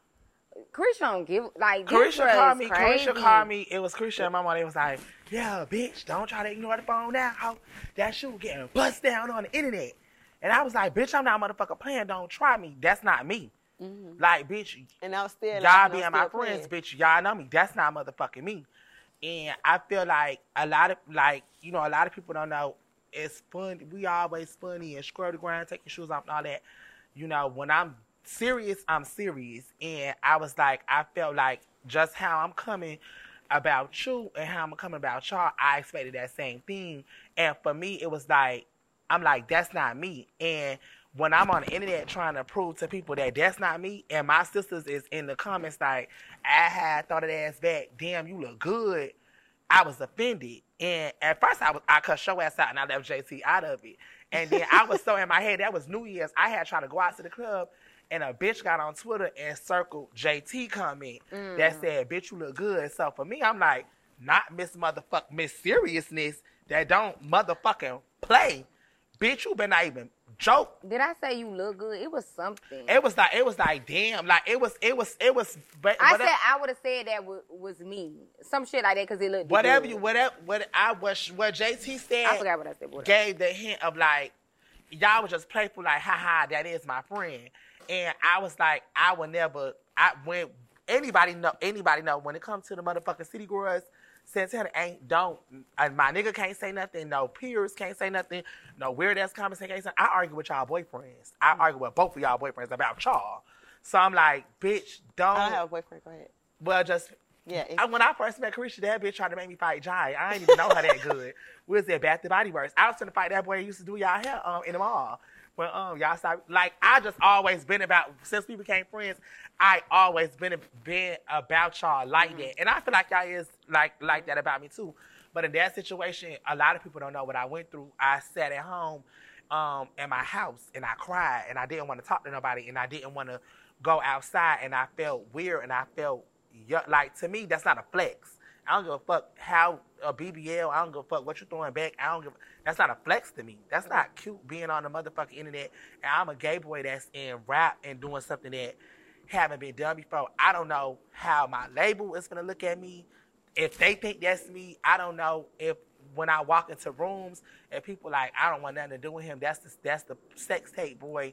Carisha don't give, like, Carisha called me, crazy. Carisha called me. It was Carisha and my mom. They was like, yeah, bitch, don't try to ignore the phone now. That's you getting bust down on the internet. And I was like, bitch, I'm not motherfucker playing. Don't try me. That's not me. Mm-hmm. Like, bitch, and I'm still, y'all being my friends, playing. Bitch, y'all know me. That's not motherfucking me. And I feel like a lot of, like, you know, a lot of people don't know, it's fun. We always funny and scrub the ground, take your shoes off and all that. You know, when I'm serious, I'm serious. And I was like, I felt like just how I'm coming about you and how I'm coming about y'all, I expected that same thing. And for me, it was like, I'm like, that's not me. And when I'm on the internet trying to prove to people that that's not me, and my sisters is in the comments like, I had thought of that ass back, damn, you look good, I was offended. And at first I was I cut your ass out and I left J T out of it. And then I was so in my head, that was New Year's, I had tried to go out to the club, and a bitch got on Twitter and circled J T comment mm. that said, bitch, you look good. So for me, I'm like, not Miss Motherfuck Miss Seriousness that don't motherfucking play. Bitch, you been not even joke. Did I say you look good? It was something. It was like, it was like, damn, like it was, it was, it was. But, I said I would have said that w- was me, some shit like that, because it looked. Whatever good. you, whatever, what I was, what J T said. I forgot what I said. What gave the hint of like, y'all was just playful, like, haha, that is my friend, and I was like, I would never. I when anybody know, anybody know when it comes to the motherfucking City Girls. Santana ain't, don't, and my nigga can't say nothing, no peers can't say nothing, no weird-ass comments can't say nothing. I argue with y'all boyfriends. I mm-hmm. argue with both of y'all boyfriends about y'all. So I'm like, bitch, don't. I don't have a boyfriend, go ahead. Well, just, yeah. I, when I first met Carisha, that bitch tried to make me fight Jai. I didn't even know her that good. We was at Bath and Body Works. I was trying to fight that boy who used to do y'all hair um, in the mall. When um, y'all started, like, I just always been about, since we became friends, I always been been about y'all like mm-hmm. that. And I feel like y'all is like like that about me too. But in that situation, a lot of people don't know what I went through. I sat at home um, in my house and I cried and I didn't want to talk to nobody and I didn't want to go outside and I felt weird and I felt, like, to me, that's not a flex. I don't give a fuck how a B B L, I don't give a fuck what you're throwing back. I don't give a, that's not a flex to me. That's not cute being on the motherfucking internet. And I'm a gay boy that's in rap and doing something that haven't been done before. I don't know how my label is going to look at me. If they think that's me, I don't know if when I walk into rooms and people like, I don't want nothing to do with him, that's the, that's the sex tape boy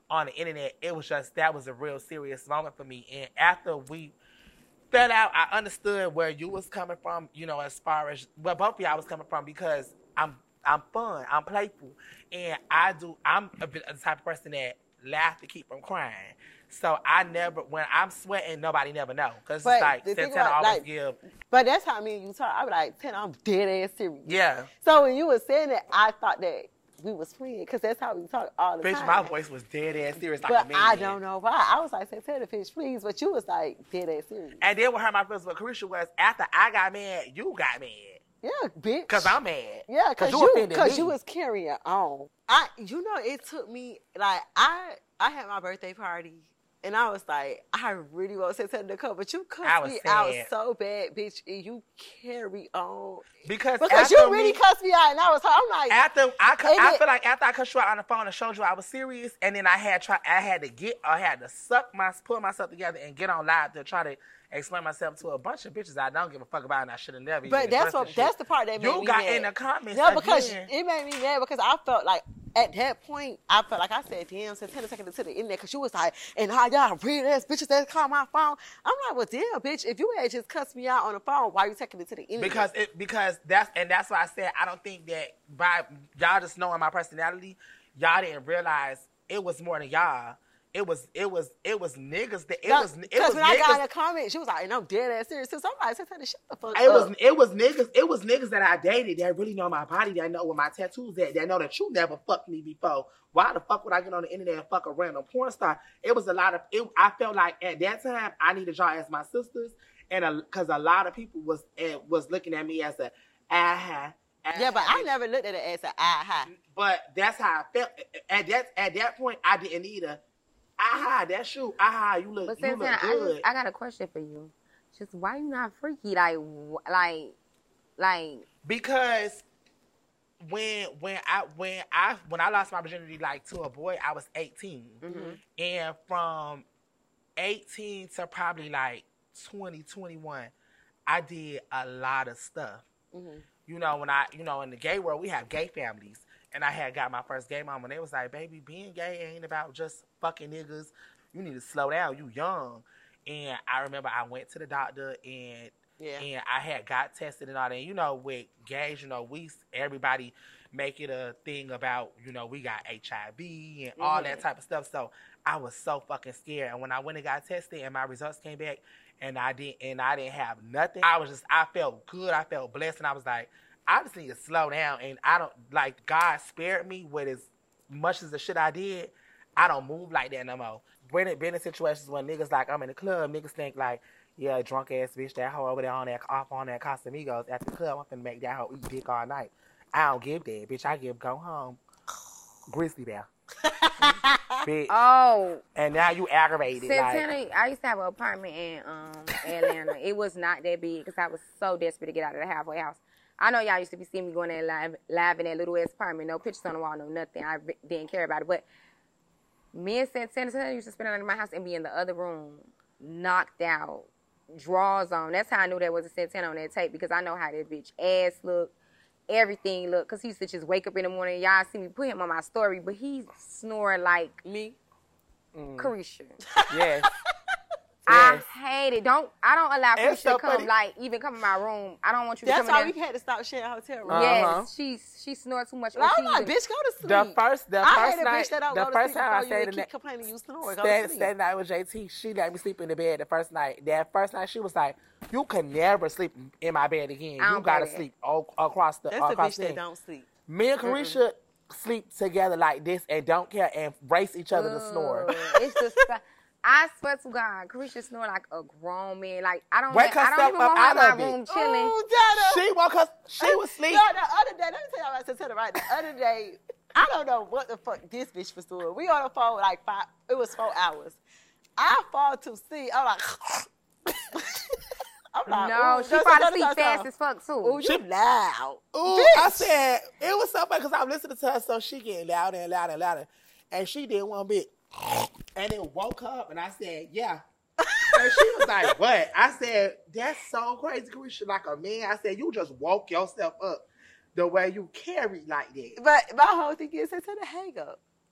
on the internet, it was just, that was a real serious moment for me. And after we fell out, I understood where you was coming from, you know, as far as, well, both of y'all was coming from, because I'm I'm fun, I'm playful, and I do, I'm a bit of the type of person that laugh to keep from crying. So I never, when I'm sweating, nobody never know. Because it's like, Santana always like, give. But that's how me and you talk. I be like, Tana, I'm dead ass serious. Yeah. So when you were saying that, I thought that we was playing, because that's how we talk all the Bitch, time. my voice was dead ass serious like but a man. I don't know why. I was like, Santana, bitch, please. But you was like, dead ass serious. And then what hurt my feelings with Carisha was, after I got mad, you got mad. Yeah, bitch. Because I'm mad. Yeah, because you, you, cause you was carrying on. I, you know, it took me, like, I I had my birthday party, and I was like, I really want to say to come, but you cussed me sad. out so bad, bitch, and you carry on. Because because you really me, cussed me out, and I was, I'm like. After, I, cu- I it, feel like after I cussed you out on the phone and showed you I was serious, and then I had try, I had to get, I had to suck my, pull myself together and get on live to try to explain myself to a bunch of bitches I don't give a fuck about, and I should have never. But that's what that's the part that made you me got mad. in the comments. No, because again. it made me mad because I felt like at that point I felt like I said, "Damn, Santana taking it to the internet," because you was like, "And how y'all real ass bitches that call my phone?" I'm like, "Well, damn, bitch, if you had just cussed me out on the phone, why you taking it to the internet?" Because it because that's and that's why I said I don't think that by y'all just knowing my personality, y'all didn't realize it was more than y'all. It was, it was, it was niggas that, it no, was, it was Because when niggas, I got in the comments, she was like, and I'm dead ass serious. So somebody said, shut the fuck it up. was, it was niggas, it was niggas that I dated that really know my body, that know where my tattoos at, that know that you never fucked me before. Why the fuck would I get on the internet and fuck a random porn star? It was a lot of, it, I felt like at that time, I needed y'all as my sisters, and because a, a lot of people was, uh, was looking at me as a, aha. Yeah, but I never looked at it as an aha. But that's how I felt. At that, at that point, I didn't need a, aha, that's you. Aha, you look, but you Santana, look good. I, just, I got a question for you. Just why you not freaky? Like, like, like. Because when when I when I when I lost my virginity like to a boy, I was eighteen, mm-hmm. and from eighteen to probably like twenty, twenty-one, I did a lot of stuff. Mm-hmm. You know, when I you know in the gay world we have gay families. And I had got my first gay mom, and they was like, baby, being gay ain't about just fucking niggas. You need to slow down. You young. And I remember I went to the doctor, and yeah. and I had got tested and all that. And, you know, with gays, you know, we everybody make it a thing about, you know, we got H I V and mm-hmm. all that type of stuff. So I was so fucking scared. And when I went and got tested and my results came back, and I didn't and I didn't have nothing, I was just, I felt good. I felt blessed. And I was like, I just need to slow down, and I don't, like, God spared me with as much as the shit I did. I don't move like that no more. Been, been in situations when niggas, like, I'm in the club, niggas think, like, yeah, drunk ass bitch, that hoe over there on that, off on that Casamigos at the club, I'm finna make that hoe eat dick all night. I don't give that, bitch. I give go home. Grizzly bear. Bitch. Oh. And now you aggravated. Santana, like, I used to have an apartment in um, Atlanta. It was not that big because I was so desperate to get out of the halfway house. I know y'all used to be seeing me going there live, live in that little ass apartment. No pictures on the wall, no nothing. I didn't care about it. But me and Santana used to spend the night in my house and be in the other room, knocked out, drawers on. That's how I knew there was a Santana on that tape, because I know how that bitch ass look, everything look. Because he used to just wake up in the morning. Y'all see me put him on my story, but he's snoring like me, mm. Carisha. Yes. I hate it. Don't I don't allow Carisha so to come funny. like even come in my room. I don't want you to That's come in why there. we had to stop sharing a hotel room. Uh-huh. Yes, she she snores too much. Well, I'm like, bitch, go to sleep. The first, the I first hate a night, bitch that don't the go to first sleep time I before you stayed and in keep that, complaining you snore. Go stayed, to sleep. stayed night with J T, she let me sleep in the bed the first night. That first night, she was like, "You can never sleep in my bed again. I You don't gotta play that. sleep all, across the That's the across bitch the that thing." don't sleep. Me and Carisha sleep together like this and don't care and race each other to snore. Ugh, It's just, I swear to God, Carisha snore like a grown man. Like I don't, Wake I herself don't even up want her in out my of it. room chilling. Ooh, Dada. She woke her, she was asleep. No, the other day, let me tell y'all about Santana, right? The other day, I don't know what the fuck this bitch was doing. We on the phone like five, it was four hours. I fall to sleep. I'm like, I'm like, No, ooh, she no, probably no, no, sleep no, no. fast as fuck too. Ooh, you loud. Ooh, Bitch. I said, it was so funny because I'm listening to her, so she getting louder and louder and louder. And she did one bit. And then woke up, and I said, yeah. And she was like, what? I said, that's so crazy, Carisha, like a man. I said, you just woke yourself up the way you carry like that. But my whole thing is, Santana, hang up.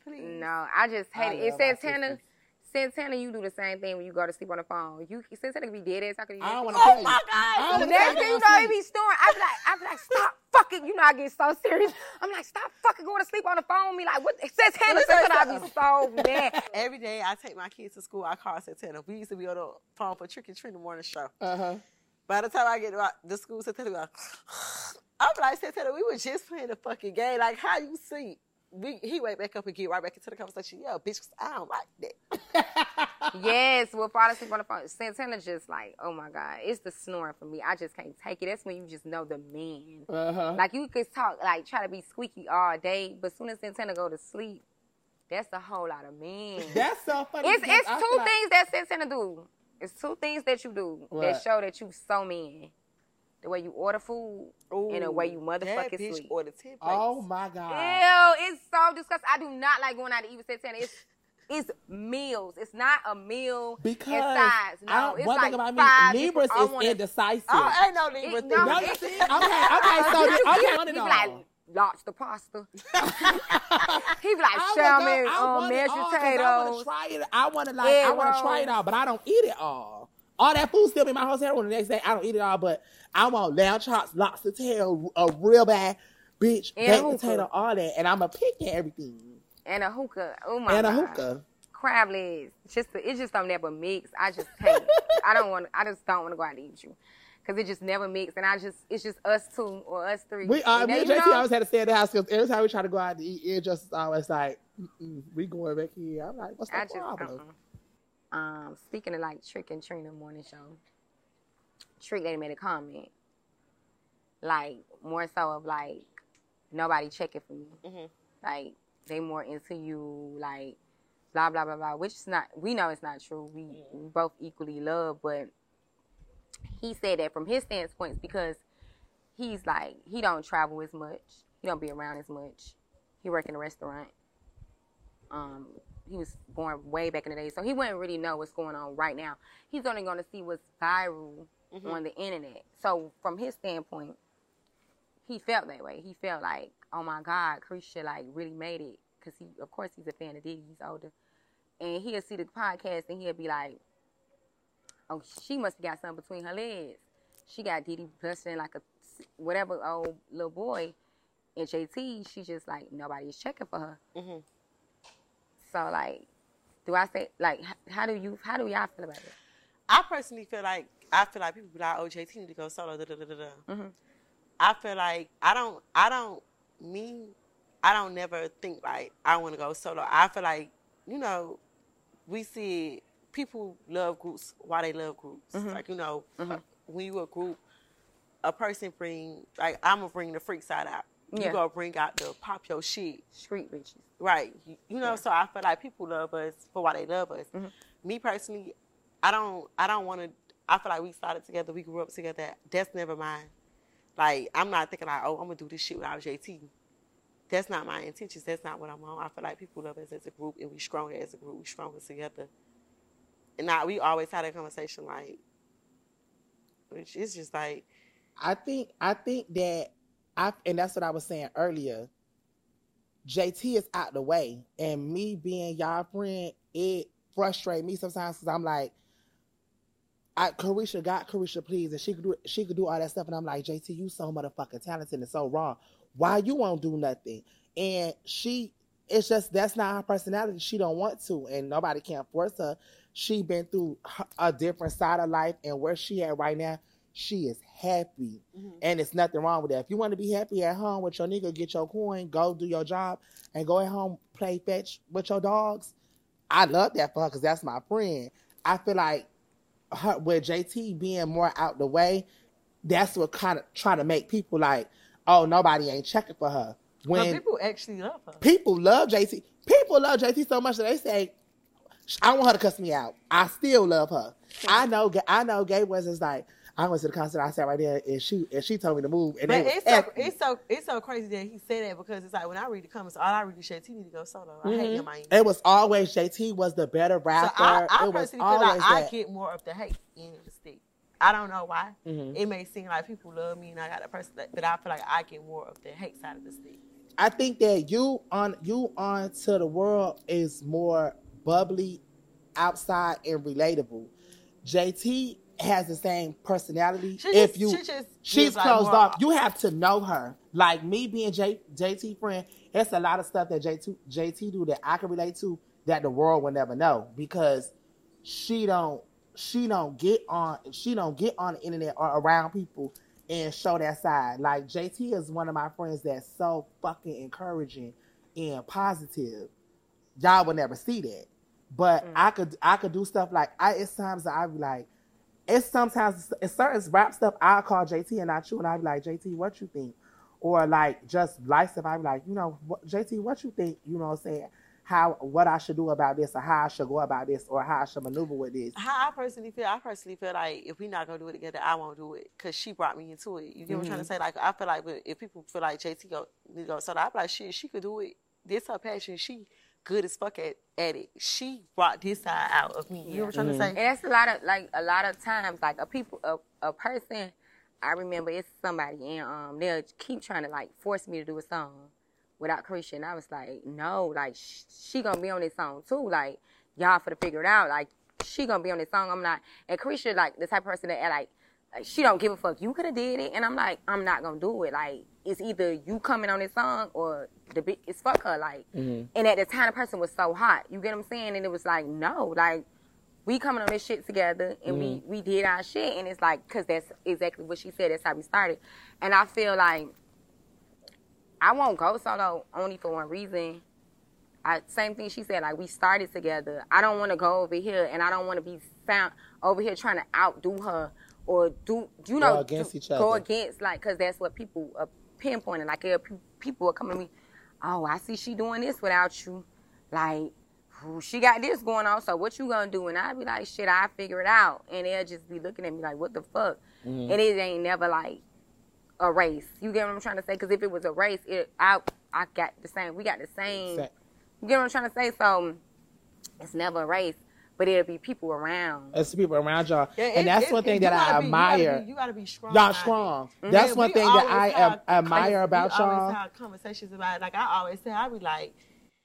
please. No, I just hate I it. It love my Santana, sisters. Santana, you do the same thing when you go to sleep on the phone. You Santana can be dead ass. I can. I don't want to Oh tell you. my I god! don't The wanna next tell thing you you I know, don't it be snoring. I be like, I be like, stop fucking. You know, I get so serious. I'm like, stop fucking going to sleep on the phone. Me like, what? Santana, Santana, I be so mad. Every day I take my kids to school, I call Santana. We used to be on the phone for Trick and Treat in the morning show. Uh huh. By the time I get to the school, Santana go, I'm like, Santana, we were just playing the fucking game. Like, how you sleep? We, he wake back up and get right back into the conversation. Yeah, bitch, 'cause I don't like that. Yes, we'll fall asleep on the phone. Santana just like, oh my God, it's the snoring for me. I just can't take it. That's when you just know the man. Uh-huh. Like you could talk, like try to be squeaky all day, but soon as Santana go to sleep, that's a whole lot of man. That's so funny. It's because it's I two feel like- things that Santana do. It's two things that you do What? that show that you so man. The way you order food and the way you that motherfucking bitch sleep. ordered ten plates. Oh my God. Ew, it's so disgusting. I do not like going out to eat with Santana. It's it's meals. It's not a meal Because in size. No, I, it's one like thing about five me, Libras different- I is wanna- indecisive. Oh, ain't no Libra It- thing. no, No, it's- you see? Okay, okay, so You- okay, you- one he of be those. like, lobster pasta. he be like, I salmon, would go- I um, want it mashed all 'cause I want potatoes. to try it. I want to like. egg I want to try it rolls. all, but I don't eat it all. All that food still be in my hotel room the next day. I don't eat it all, but I want lamb chops, lobster tail, a real bad bitch, And baked hookah. potato, all that, and I'm a pick at everything. And a hookah. Oh my And a God. hookah. Crab legs. Just it just don't never mix. I just can't. I don't want. I just don't want to go out to eat with you. Cause it just never mix, and I just it's just us two or us three. We, uh, And me then, and you J T know, always had to stay at the house because every time we try to go out to eat, it just always like, Mm-mm, we going back here. I'm like, what's the I just problem? uh-uh. Um, speaking of like Trick and Trina morning show, Trick they made a comment, like more so of like nobody checking for me, Mhm. like they more into you, like blah blah blah blah. Which is not. We know it's not true. We, we both equally love, but he said that from his standpoint because he's like he don't travel as much, he don't be around as much. He work in a restaurant. Um, he was born way back in the day, so he wouldn't really know what's going on right now. He's only going to see what's viral Mhm. on the internet. So from his standpoint, he felt that way. He felt like, oh my God, Carisha like really made it because he, of course, he's a fan of Diddy. He's older, and he'll see the podcast and he'll be like, oh, she must have got something between her legs. She got Diddy busting like a whatever old little boy, and J T, she just like nobody's checking for her. Mhm. So like, do I say like, h- how do you, how do y'all feel about it? I personally feel like I feel like people be like, "Oh, J T need to go solo." Da, da, da, da, da. Mhm. I feel like I don't, I don't, me, I don't never think like I want to go solo. I feel like, you know, we see people love groups. Why they love groups? Mhm. Like, you know, Mhm. when you a group, a person bring like I'm gonna bring the freak side out. Yeah. You gonna bring out the pop your shit. Street bitches. Right. You, you know, Yeah. so I feel like people love us for why they love us. Mhm. Me personally, I don't I don't want to, I feel like we started together, we grew up together. That's never mine. Like, I'm not thinking like, oh, I'm going to do this shit without J T. That's not my intentions. That's not what I'm on. I feel like people love us as a group, and we stronger as a group. We stronger together. And now we always had a conversation like, which is just like, I think I think that I and that's what I was saying earlier. J T is out the way, and me being y'all friend, it frustrates me sometimes because I'm like, I Carisha got Carisha please, and she could do she could do all that stuff, and I'm like, J T, you so motherfucking talented and so wrong. Why you won't do nothing? And she, it's just that's not her personality. She don't want to, and nobody can force her. She been through a different side of life, and where she at right now, she is happy. Mm-hmm. And it's nothing wrong with that. If you want to be happy at home with your nigga, get your coin, go do your job, and go at home, play fetch with your dogs. I love that for her because that's my friend. I feel like her, with J T being more out the way, that's what kind of try to make people like, oh, nobody ain't checking for her. When but people actually love her. People love J T. People love J T so much that they say, I want her to cuss me out. I still love her. I know I know Gay was just like, I went to the concert, I sat right there, and she and she told me to move. And But they it's was so, effing me. it's so it's so crazy that he said that because it's like when I read the comments, all I read is J T need to go solo. I hate Mhm. him. I ain't. It was always J T was the better rapper. So I, I it was personally feel always like I that. get more of the hate in the stick. I don't know why. Mhm. It may seem like people love me and I got a person, that, but I feel like I get more of the hate side of the stick. I think that you on you on to the world is more bubbly, outside and relatable. J T has the same personality. She if just, you she just she's like closed more, off, you have to know her. Like me being J, JT friend, it's a lot of stuff that J T J T do that I can relate to that the world will never know because she don't she don't get on she don't get on the internet or around people and show that side. Like J T is one of my friends that's so fucking encouraging and positive. Y'all would never see that. But mm. I could I could do stuff like I it's times that I be like, it's sometimes it's certain rap stuff I'll call J T and not you and I'll be like, J T, what you think? Or like just life stuff, I'll be like, you know, what, J T, what you think? You know what I'm saying? How what I should do about this or how I should go about this or how I should maneuver with this. How I personally feel, I personally feel like if we're not gonna do it together, I won't do it because she brought me into it. You get mm-hmm. what I'm trying to say? Like I feel like if people feel like J T go go so I'm like shit, she could do it. This her passion. She good as fuck at, at it. She brought this side out of me. You know what I'm mm-hmm. trying to say? And that's a lot of like a lot of times like a people a, a person. I remember it's somebody and um they'll keep trying to like force me to do a song without Carisha, and I was like, no, like sh- she gonna be on this song too. Like y'all for to figure it out. Like she gonna be on this song. I'm not. And Carisha like the type of person that like, like she don't give a fuck. You could have did it, and I'm like, I'm not gonna do it. Like it's either you coming on this song or the big it's fuck her. Like mm-hmm. and at the time the person was so hot. You get what I'm saying? And it was like no, like. We coming on this shit together, and mm-hmm. we, we did our shit, and it's like, because that's exactly what she said. That's how we started. And I feel like I won't go solo only for one reason. I, same thing she said, like, we started together. I don't want to go over here, and I don't want to be found over here trying to outdo her or do, you know, go against do, each other. Go against, like, because that's what people are pinpointing. Like, people are coming to me, oh, I see she doing this without you. Like, she got this going on, so what you gonna do? And I'd be like, shit, I'll figure it out. And they'll just be looking at me like, what the fuck? Mm-hmm. And it ain't never like a race. You get what I'm trying to say? Because if it was a race, it I I got the same. We got the same. Same. You get what I'm trying to say? So it's never a race, but it'll be people around. It's people around y'all, yeah, and it, that's it, one thing it, that I be, admire. You gotta be, you gotta be strong. Y'all strong. Mm-hmm. That's yeah, one thing that I am, admire about we y'all. We always have conversations about it. Like I always say, I be like.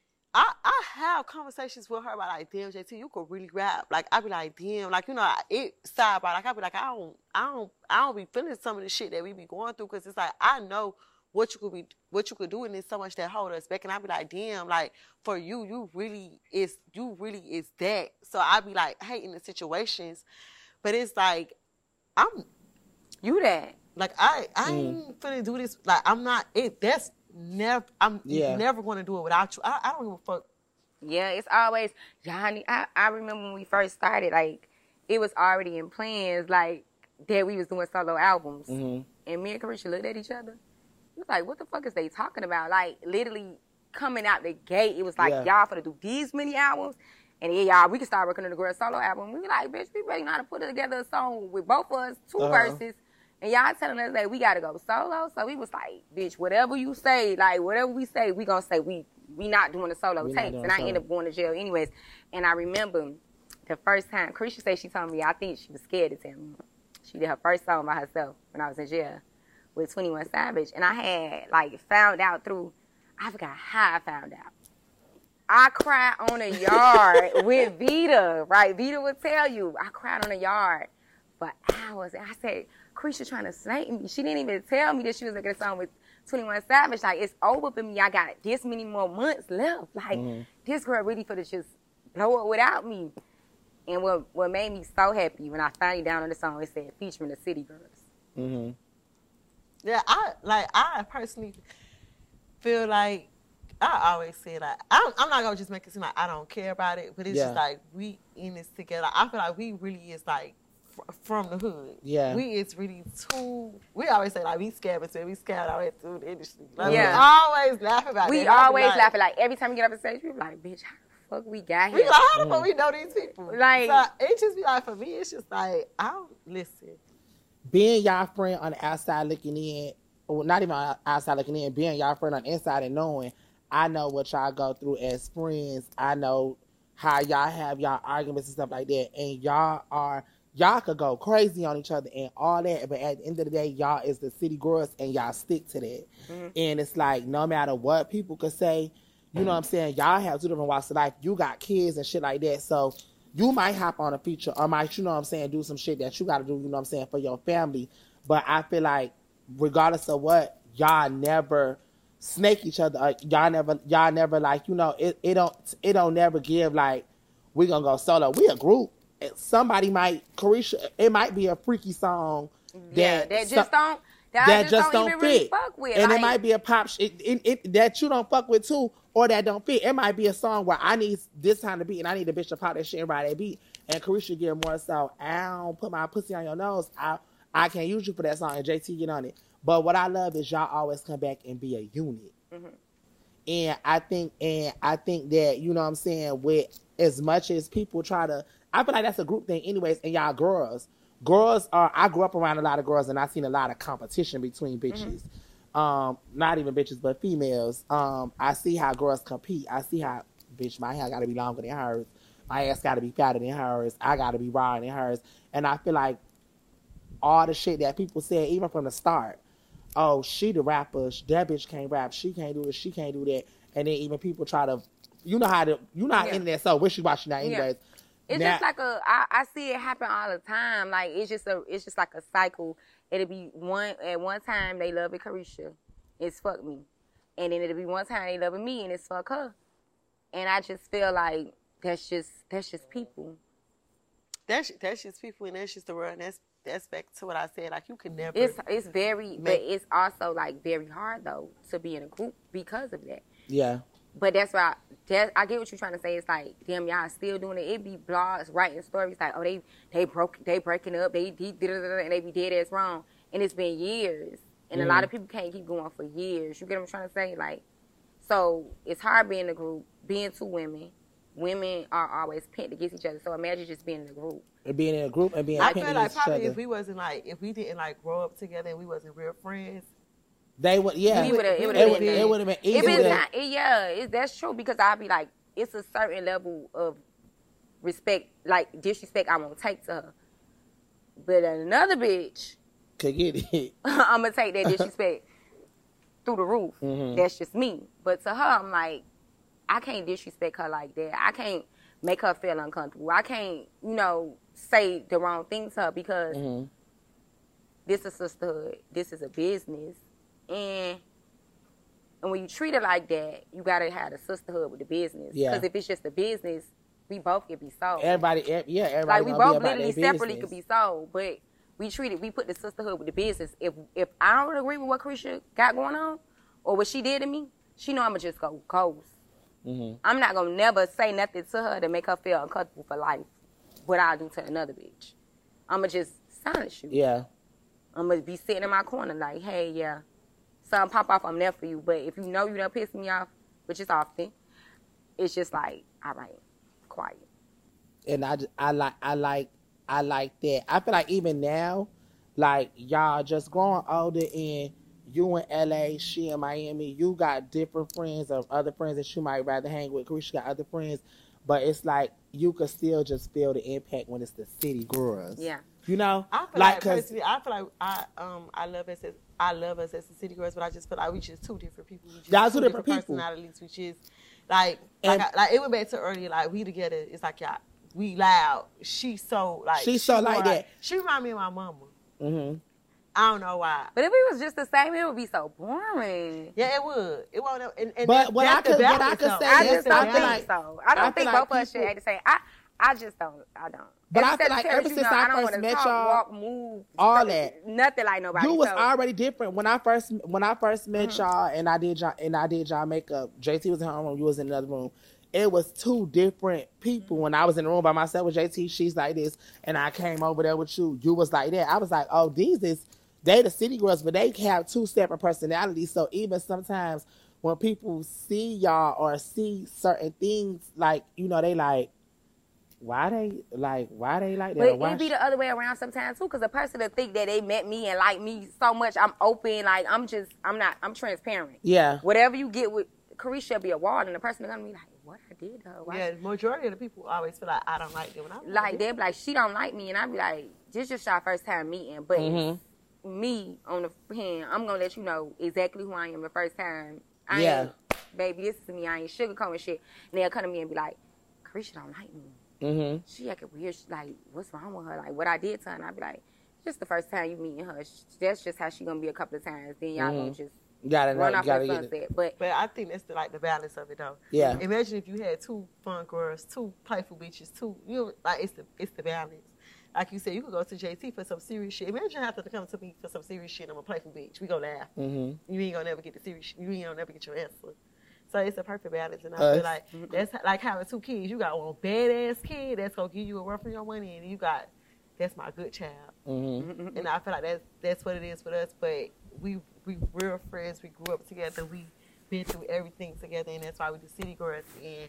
I, I have conversations with her about like, damn, J T, you could really rap. Like I be like, damn, like you know, it sidebar. Like I be like, I don't, I don't, I don't be feeling some of the shit that we be going through because it's like I know what you could be, what you could do, and there's so much that hold us back. And I be like, damn, like for you, you really is, you really is that. So I be like hating the situations, but it's like I'm, you that. Like I, I ain't mm. finna do this. Like I'm not. It that's. Never, I'm yeah. never going to do it without you. I, I don't give a fuck. Yeah, it's always, Johnny. I, I remember when we first started, like, it was already in plans, like, that we was doing solo albums. Mm-hmm. And me and Carisha looked at each other. We was like, what the fuck is they talking about? Like, literally coming out the gate, it was like, yeah. y'all finna do these many albums. And yeah, y'all, we can start working on the girl solo album. We were like, bitch, we ready now to put together a song with both of us, two uh-huh. verses. And y'all telling us that we got to go solo. So we was like, bitch, whatever you say, like, whatever we say, we going to say we we not doing the solo we tapes. And I ended up going to jail anyways. And I remember the first time, Carisha said she told me, I think she was scared to tell me. She did her first song by herself when I was in jail with twenty-one Savage. And I had, like, found out through, I forgot how I found out. I cried on a yard with Vita, right? Vita would tell you. I cried on a yard for hours. And I said, Carisha trying to snake me. She didn't even tell me that she was making a song with twenty-one Savage. Like, it's over for me. I got this many more months left. Like, mm-hmm. this girl really for to just blow up without me. And what what made me so happy when I finally down on the song, it said featuring the City Girls. Mm-hmm. Yeah, I like. I personally feel like I always say like I'm, I'm not gonna just make it seem like I don't care about it, but it's yeah. just like we in this together. I feel like we really is like. From the hood. Yeah. We is really too, we always say like we scared, but we scared our way through the industry. Like, yeah. We always laugh about we that. We always like, laugh at like every time we get up on stage, we be like, bitch, how the fuck we got here? We like, how the fuck we know these people? Like, so it just be like, for me, it's just like, I don't listen. Being y'all friend on the outside looking in, or not even on the outside looking in, being y'all friend on the inside and knowing, I know what y'all go through as friends. I know how y'all have y'all arguments and stuff like that. And y'all are y'all could go crazy on each other and all that, but at the end of the day, y'all is the city girls and y'all stick to that. Mm-hmm. And it's like, no matter what people could say, you know what I'm saying, y'all have two different walks of life. You got kids and shit like that, so you might hop on a feature or might, you know what I'm saying, do some shit that you got to do, you know what I'm saying, for your family. But I feel like regardless of what, y'all never snake each other. Uh, y'all never, y'all never like, you know, it, it don't, it don't never give like, we gonna go solo. We a group. Somebody might, Carisha, it might be a freaky song that, yeah, that just some, don't, that, that just, just don't, don't, even fit. Really fuck with. And like, it might be a pop sh- it, it, it, that you don't fuck with too, or that don't fit. It might be a song where I need this time to beat, and I need a bitch to pop that shit and ride that beat. And Carisha get more so, I don't put my pussy on your nose. I I can't use you for that song, and J T get on it. But what I love is y'all always come back and be a unit. Mm-hmm. And I think, and I think that, you know what I'm saying, with as much as people try to, I feel like that's a group thing anyways, and y'all girls. Girls are, I grew up around a lot of girls, and I've seen a lot of competition between bitches. Mm-hmm. Um, not even bitches, but females. Um, I see how girls compete. I see how, bitch, my hair got to be longer than hers. My ass got to be fatter than hers. I got to be raw than hers. And I feel like all the shit that people said, even from the start, oh, she the rapper, that bitch can't rap, she can't do this, she can't do that. And then even people try to, you know how to, you know how yeah. internet so wishy-washy now anyways. Yeah. It's now, just like a, I, I see it happen all the time. Like, it's just a, it's just like a cycle. It'll be one, at one time they love it Carisha, it's fuck me. And then it'll be one time they love it me and it's fuck her. And I just feel like that's just, that's just people. That's, that's just people and that's just the world. And that's, that's back to what I said. Like, you could never. It's, it's very, make, but it's also like very hard though to be in a group because of that. Yeah. But that's why that, I get what you're trying to say. It's like, damn, y'all still doing it. It be blogs writing stories like, oh, they they broke, they breaking up, they did, and they be dead ass wrong. And it's been years, and mm. a lot of people can't keep going for years. You get what I'm trying to say? Like, so it's hard being in a group, being two women. Women are always pent against each other. So imagine just being in a group. And being in a group and being I pent feel like against each probably other. if we wasn't like, if we didn't like grow up together and we wasn't real friends. They would, yeah. It would have been, been, it would have been easy. If it's not, it, yeah, it, that's true because I'd be like, it's a certain level of respect, like disrespect I won't take to her. But another bitch could get it. I'm gonna take that disrespect through the roof. Mm-hmm. That's just me. But to her, I'm like, I can't disrespect her like that. I can't make her feel uncomfortable. I can't, you know, say the wrong thing to her because mm-hmm. this is sisterhood. This is a business. And and when you treat it like that, you gotta have the sisterhood with the business. Yeah. Because if it's just a business, we both could be sold. Everybody, yeah, everybody. Like we both literally business. separately could be sold, but we treat it. We put the sisterhood with the business. If if I don't agree with what Carisha got going on or what she did to me, she know I'ma just go ghost. Mm-hmm. I'm not gonna never say nothing to her to make her feel uncomfortable for life. What I do to another bitch, I'ma just silence you. Yeah. I'ma be sitting in my corner like, hey, yeah. Something pop off, I'm there for you. But if you know you done piss me off, which is often, it's just like, all right, quiet. And I, I like, I like, I like that. I feel like even now, like y'all just growing older and you in L A, she in Miami, you got different friends of other friends that you might rather hang with. Carisha got other friends, but it's like you could still just feel the impact when it's the city girls. Yeah. You know, I feel like, like personally, I feel like I um I love us as I love us as the city girls, but I just feel like we just two different people. We just Y'all two, two different, different people. personalities, which is like like, I, like it went back to earlier. Like we together, it's like y'all we loud. She so like she's so she like that. Like, she remind me of my mama. Mm-hmm. I don't know why. But if it was just the same, it would be so boring. Yeah, it would. It won't. And, and but what I could, what I could say, I just don't think like, so. I don't I think both like of us should act the same. I, I just don't. I don't. But I feel like ever since know, I, I first met talk, y'all, walk, move, all that, nothing like nobody. You was so. already different when I first when I first met mm-hmm. y'all, and I did y'all and I did y'all makeup. J T was in her room, you was in another room. It was two different people. When I was in the room by myself with J T, she's like this, and I came over there with you. You was like that. I was like, oh, these is they the city girls, but they have two separate personalities. So even sometimes when people see y'all or see certain things, like you know, they like. Why they like? Why they like that? But it be the other way around sometimes too, because a person to think that they met me and like me so much, I'm open. Like I'm just, I'm not, I'm transparent. Yeah. Whatever you get with Carisha be a wall, and the person gonna be like, what I did to her? Why Yeah, the majority of the people always feel like I don't like them. And I'm like, they be like, she don't like me. And I be like, this just our first time meeting. But Mm-hmm. me, on the hand, I'm going to let you know exactly who I am the first time. I Yeah. ain't, baby, this is me. I ain't sugarcoating shit. And they'll come to me and be like, Carisha don't like me. Mm-hmm. She acting weird. She like, what's wrong with her? Like, what I did to her? And I be like, just the first time you meeting her. That's just how she going to be a couple of times. Then y'all Mhm. going to just Gotta run know- off gotta the get it. sunset. But, But I think that's the, like the balance of it though. Yeah. Imagine if you had two fun girls, two playful bitches, two you know, like it's the it's the balance. Like you said, you could go to J T for some serious shit. Imagine having to come to me for some serious shit. I'm a playful bitch. We gonna laugh. Mm-hmm. You ain't gonna never get the serious shit. You ain't gonna never get your answer. So it's a perfect balance, and I Us. feel like that's like having two kids. You got one badass kid that's gonna give you a run for your money, and you got that's my good child. Mm-hmm. And I feel like that's that's what it is with us. But we we real friends. We grew up together. We been through everything together, and that's why we the city girls.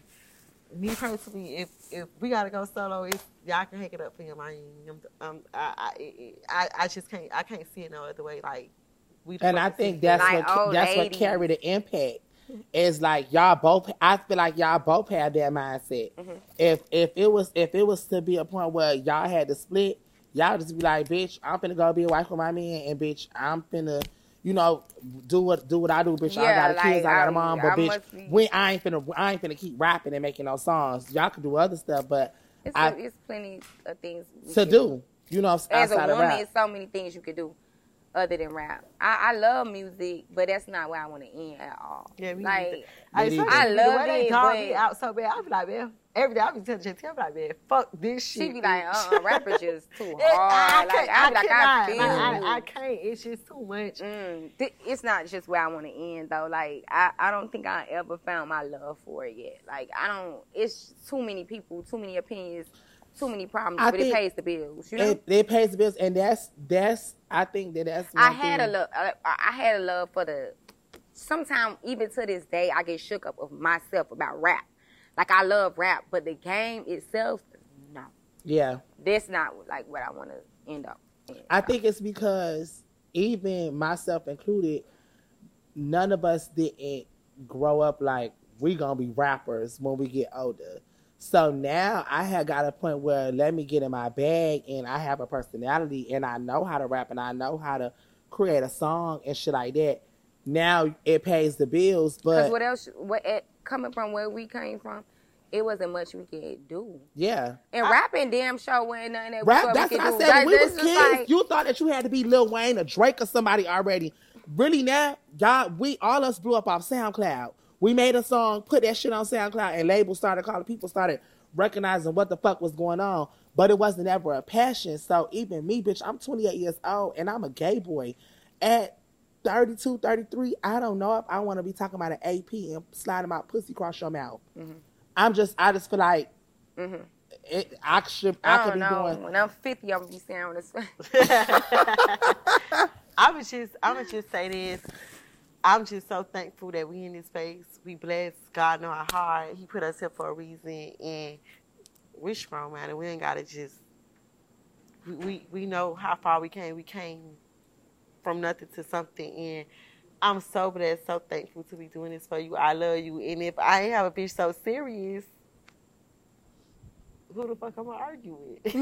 And me personally, if if we gotta go solo, it's y'all can hang it up for your mind. Um, I, I I I just can't I can't see it no other way. Like we. And I think that's Like what old that's what ladies. carry the impact. Is like y'all both. I feel like y'all both have that mindset. Mm-hmm. If if it was if it was to be a point where y'all had to split, y'all just be like, bitch, I'm finna go be a wife with my man, and bitch, I'm finna, you know, do what do what I do, bitch. I Yeah, got a kids, like, I got a I'm- mom, I but bitch, must be- we I ain't finna I ain't finna keep rapping and making no songs. Y'all could do other stuff, but it's, I, a, it's plenty of things we to can do, you know, As outside a of woman, rap. it's so many things you could do other than rap. I, I love music, but that's not where I want to end at all. Yeah, me like, neither. I, Me I the love way they it, dog but me out so bad. I be like, man, every day I be telling J T, I be like, man, fuck this shit. she be like, bitch. uh-uh, rapper just too It- hard. I Like, can't, I be I like, I feel cannot. Like, you. I, I can't. It's just too much. Mm, th- it's not just where I want to end though. Like I, I don't think I ever found my love for it yet. Like I don't. It's too many people, too many opinions, too many problems, I but it think pays the bills. You know. It, it pays the bills, and that's that's. I think that that's. One I had thing. a love. I, I had a love for the. Sometimes even to this day, I get shook up of myself about rap. Like I love rap, but the game itself, no. Yeah. That's not like what I want to end up. in. I think it's because even myself included, none of us didn't grow up like we gonna be rappers when we get older. So now I had got a point where let me get in my bag and I have a personality and I know how to rap and I know how to create a song and shit like that. Now it pays the bills, Because but what else? What it, coming from where we came from, it wasn't much we could do. yeah. And rapping damn sure wasn't nothing that Rap, we that's could what I do. said. That- When we that's was just kids, like- you thought that you had to be Lil Wayne or Drake or somebody already. Really now, y'all, we all us blew up off SoundCloud. We made a song, put that shit on SoundCloud, and labels started calling. People started recognizing what the fuck was going on. But it wasn't ever a passion. So even me, bitch, I'm twenty-eight years old, and I'm a gay boy. At thirty-two, thirty-three, I don't know if I want to be talking about an A P and sliding my pussy across your mouth. Mm-hmm. I'm just, I just feel like Mm-hmm. it, I should, I, I, don't could be know. doing. When I'm fifty, I'm gonna be saying this. I would just, I would just say this. I'm just so thankful that we in this space. We blessed. God know our heart. He put us here for a reason, and we're strong, man. And we ain't gotta just. We, we we know how far we came. We came from nothing to something, and I'm so blessed, so thankful to be doing this for you. I love you, and if I ain't have a bitch so serious, who the fuck I'm gonna argue with?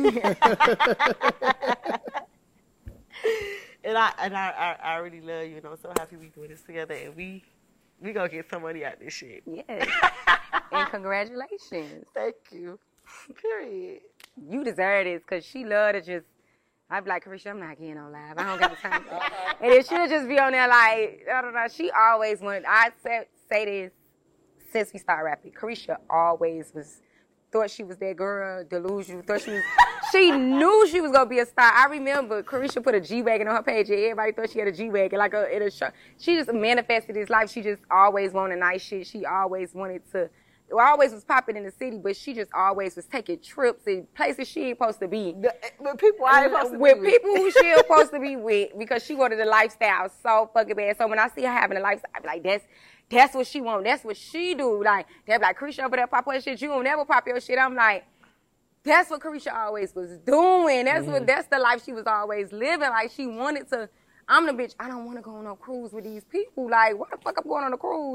And I and I, I, I really love you, and I'm so happy we doing this together, and we we gonna get some money out of this shit. Yes. And congratulations. Thank you. Period. You deserve this because she love to just. I'd be like, Carisha, I'm not getting on live. I don't got the time. And then she'll just be on there like, I don't know. She always wanted. I say say this since we started rapping. Carisha always was. Thought she was that girl, delusional. Thought she was, she knew she was gonna be a star. I remember Carisha put a G-Wagon on her page, and everybody thought she had a G-Wagon, like a, in a show. She just manifested this life. She just always wanted nice shit. She always wanted to, well, always was popping in the city, but she just always was taking trips and places she ain't supposed to be. With people I ain't supposed to with be with. people who she ain't supposed to be with, because she wanted a lifestyle so fucking bad. So when I see her having a lifestyle, I be like, that's. That's what she want. That's what she do. Like, they be like, Carisha over there pop her shit. You don't never pop your shit. I'm like, that's what Carisha always was doing. That's Mm-hmm. what, that's the life she was always living. Like, she wanted to, I'm the bitch, I don't want to go on no cruise with these people. Like, why the fuck I'm going on a cruise?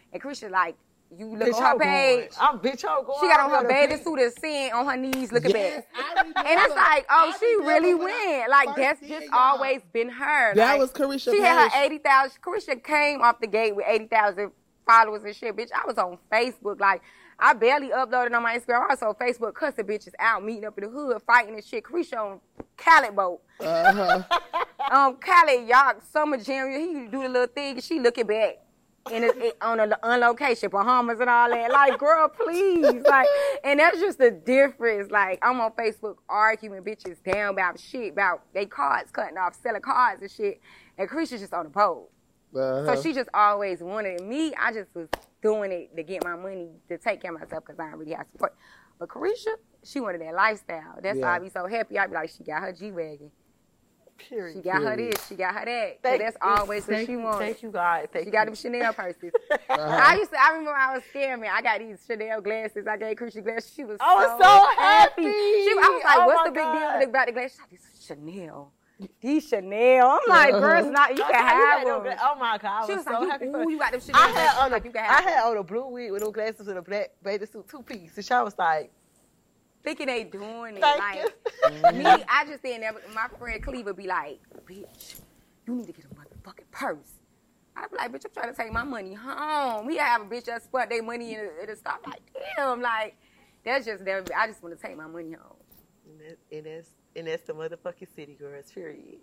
And Carisha, like, you look Bitch, on her I'm page. going. I'm bitch, I'm going. She got on her I'm bathing bitch. suit and sin on her knees looking Yes, back. I remember. And it's like, oh, I she remember really when I went. Like, first that's seen just y'all. always been her. That Like, was Carisha She had Page. her eighty thousand. Carisha came off the gate with eighty thousand followers and shit. Bitch, I was on Facebook. Like, I barely uploaded on my Instagram. I was on Facebook cussing bitches out, meeting up in the hood, fighting and shit. Carisha on Khaled boat. Uh-huh. um, Khaled yacht, summer jam. He do the little thing and she looking back. And it, it, on a on location, Bahamas and all that. Like, girl, please. Like, and that's just the difference. Like, I'm on Facebook arguing bitches down about shit, about they cards cutting off, selling cards and shit. And Carisha's just on the pole. Uh-huh. So she just always wanted it. Me, I just was doing it to get my money, to take care of myself because I don't really have support. But Carisha, she wanted that lifestyle. That's Yeah. why I be so happy. I be like, she got her G-Wagon. Period. She got her Period. this, she got her that. So Thank that's you. always what Thank she you. wanted. Thank you, God. Thank she got you. them Chanel purses. Uh-huh. I used to, I remember I was scared, man. I got these Chanel glasses. I gave Carisha glasses. She was I was so, so happy. She, I was like, Oh, what's my the big God. deal about the glasses? She's like, this is Chanel. These Chanel. I'm like, girl, it's not, you Okay, can have had them them. gla- Oh my God, I She was, was so like, happy you, for ooh, her. you got them Chanel I had glasses. on a, Like, you can I have had them. on a blue wig with no glasses and a black bathing suit, two piece. And she was like, Thinking they doing it. Thank like, me, I just didn't ever, my friend Cleaver be like, bitch, you need to get a motherfucking purse. I be like, bitch, I'm trying to take my money home. He have a bitch that spent their money in a, in a stop. Like, damn, like, that's just, that, I just want to take my money home. and, that, and, that's, and that's the motherfucking city girls, period.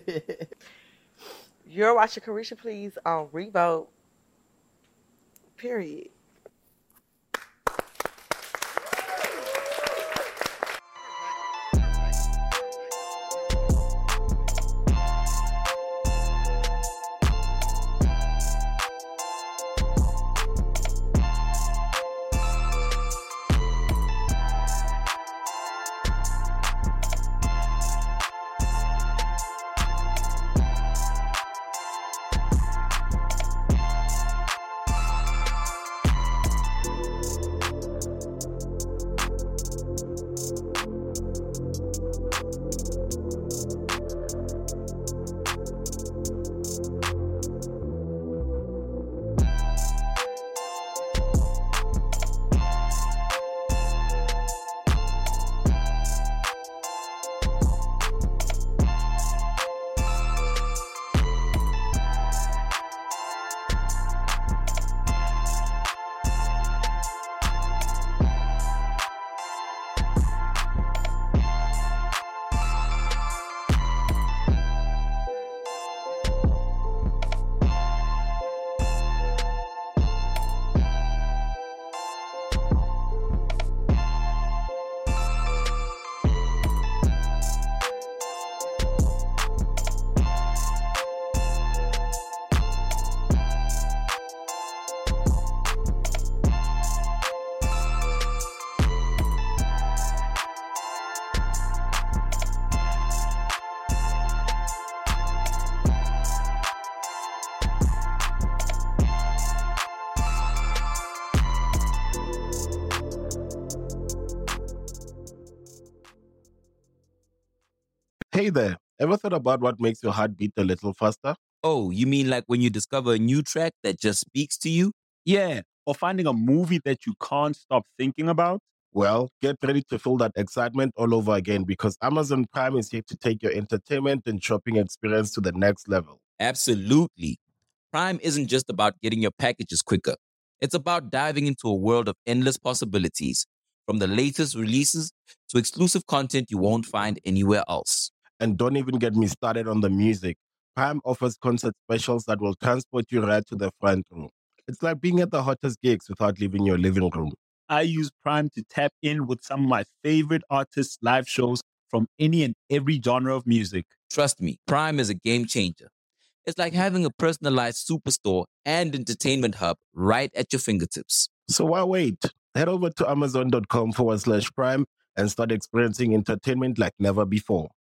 You're watching Carisha Please on Revote, period. Hey there, ever thought about what makes your heart beat a little faster? Oh, you mean like when you discover a new track that just speaks to you? Yeah, or finding a movie that you can't stop thinking about? Well, get ready to feel that excitement all over again because Amazon Prime is here to take your entertainment and shopping experience to the next level. Absolutely. Prime isn't just about getting your packages quicker. It's about diving into a world of endless possibilities, from the latest releases to exclusive content you won't find anywhere else. And don't even get me started on the music. Prime offers concert specials that will transport you right to the front row. It's like being at the hottest gigs without leaving your living room. I use Prime to tap in with some of my favorite artists' live shows from any and every genre of music. Trust me, Prime is a game changer. It's like having a personalized superstore and entertainment hub right at your fingertips. So why wait? Head over to amazon.com forward slash prime and start experiencing entertainment like never before.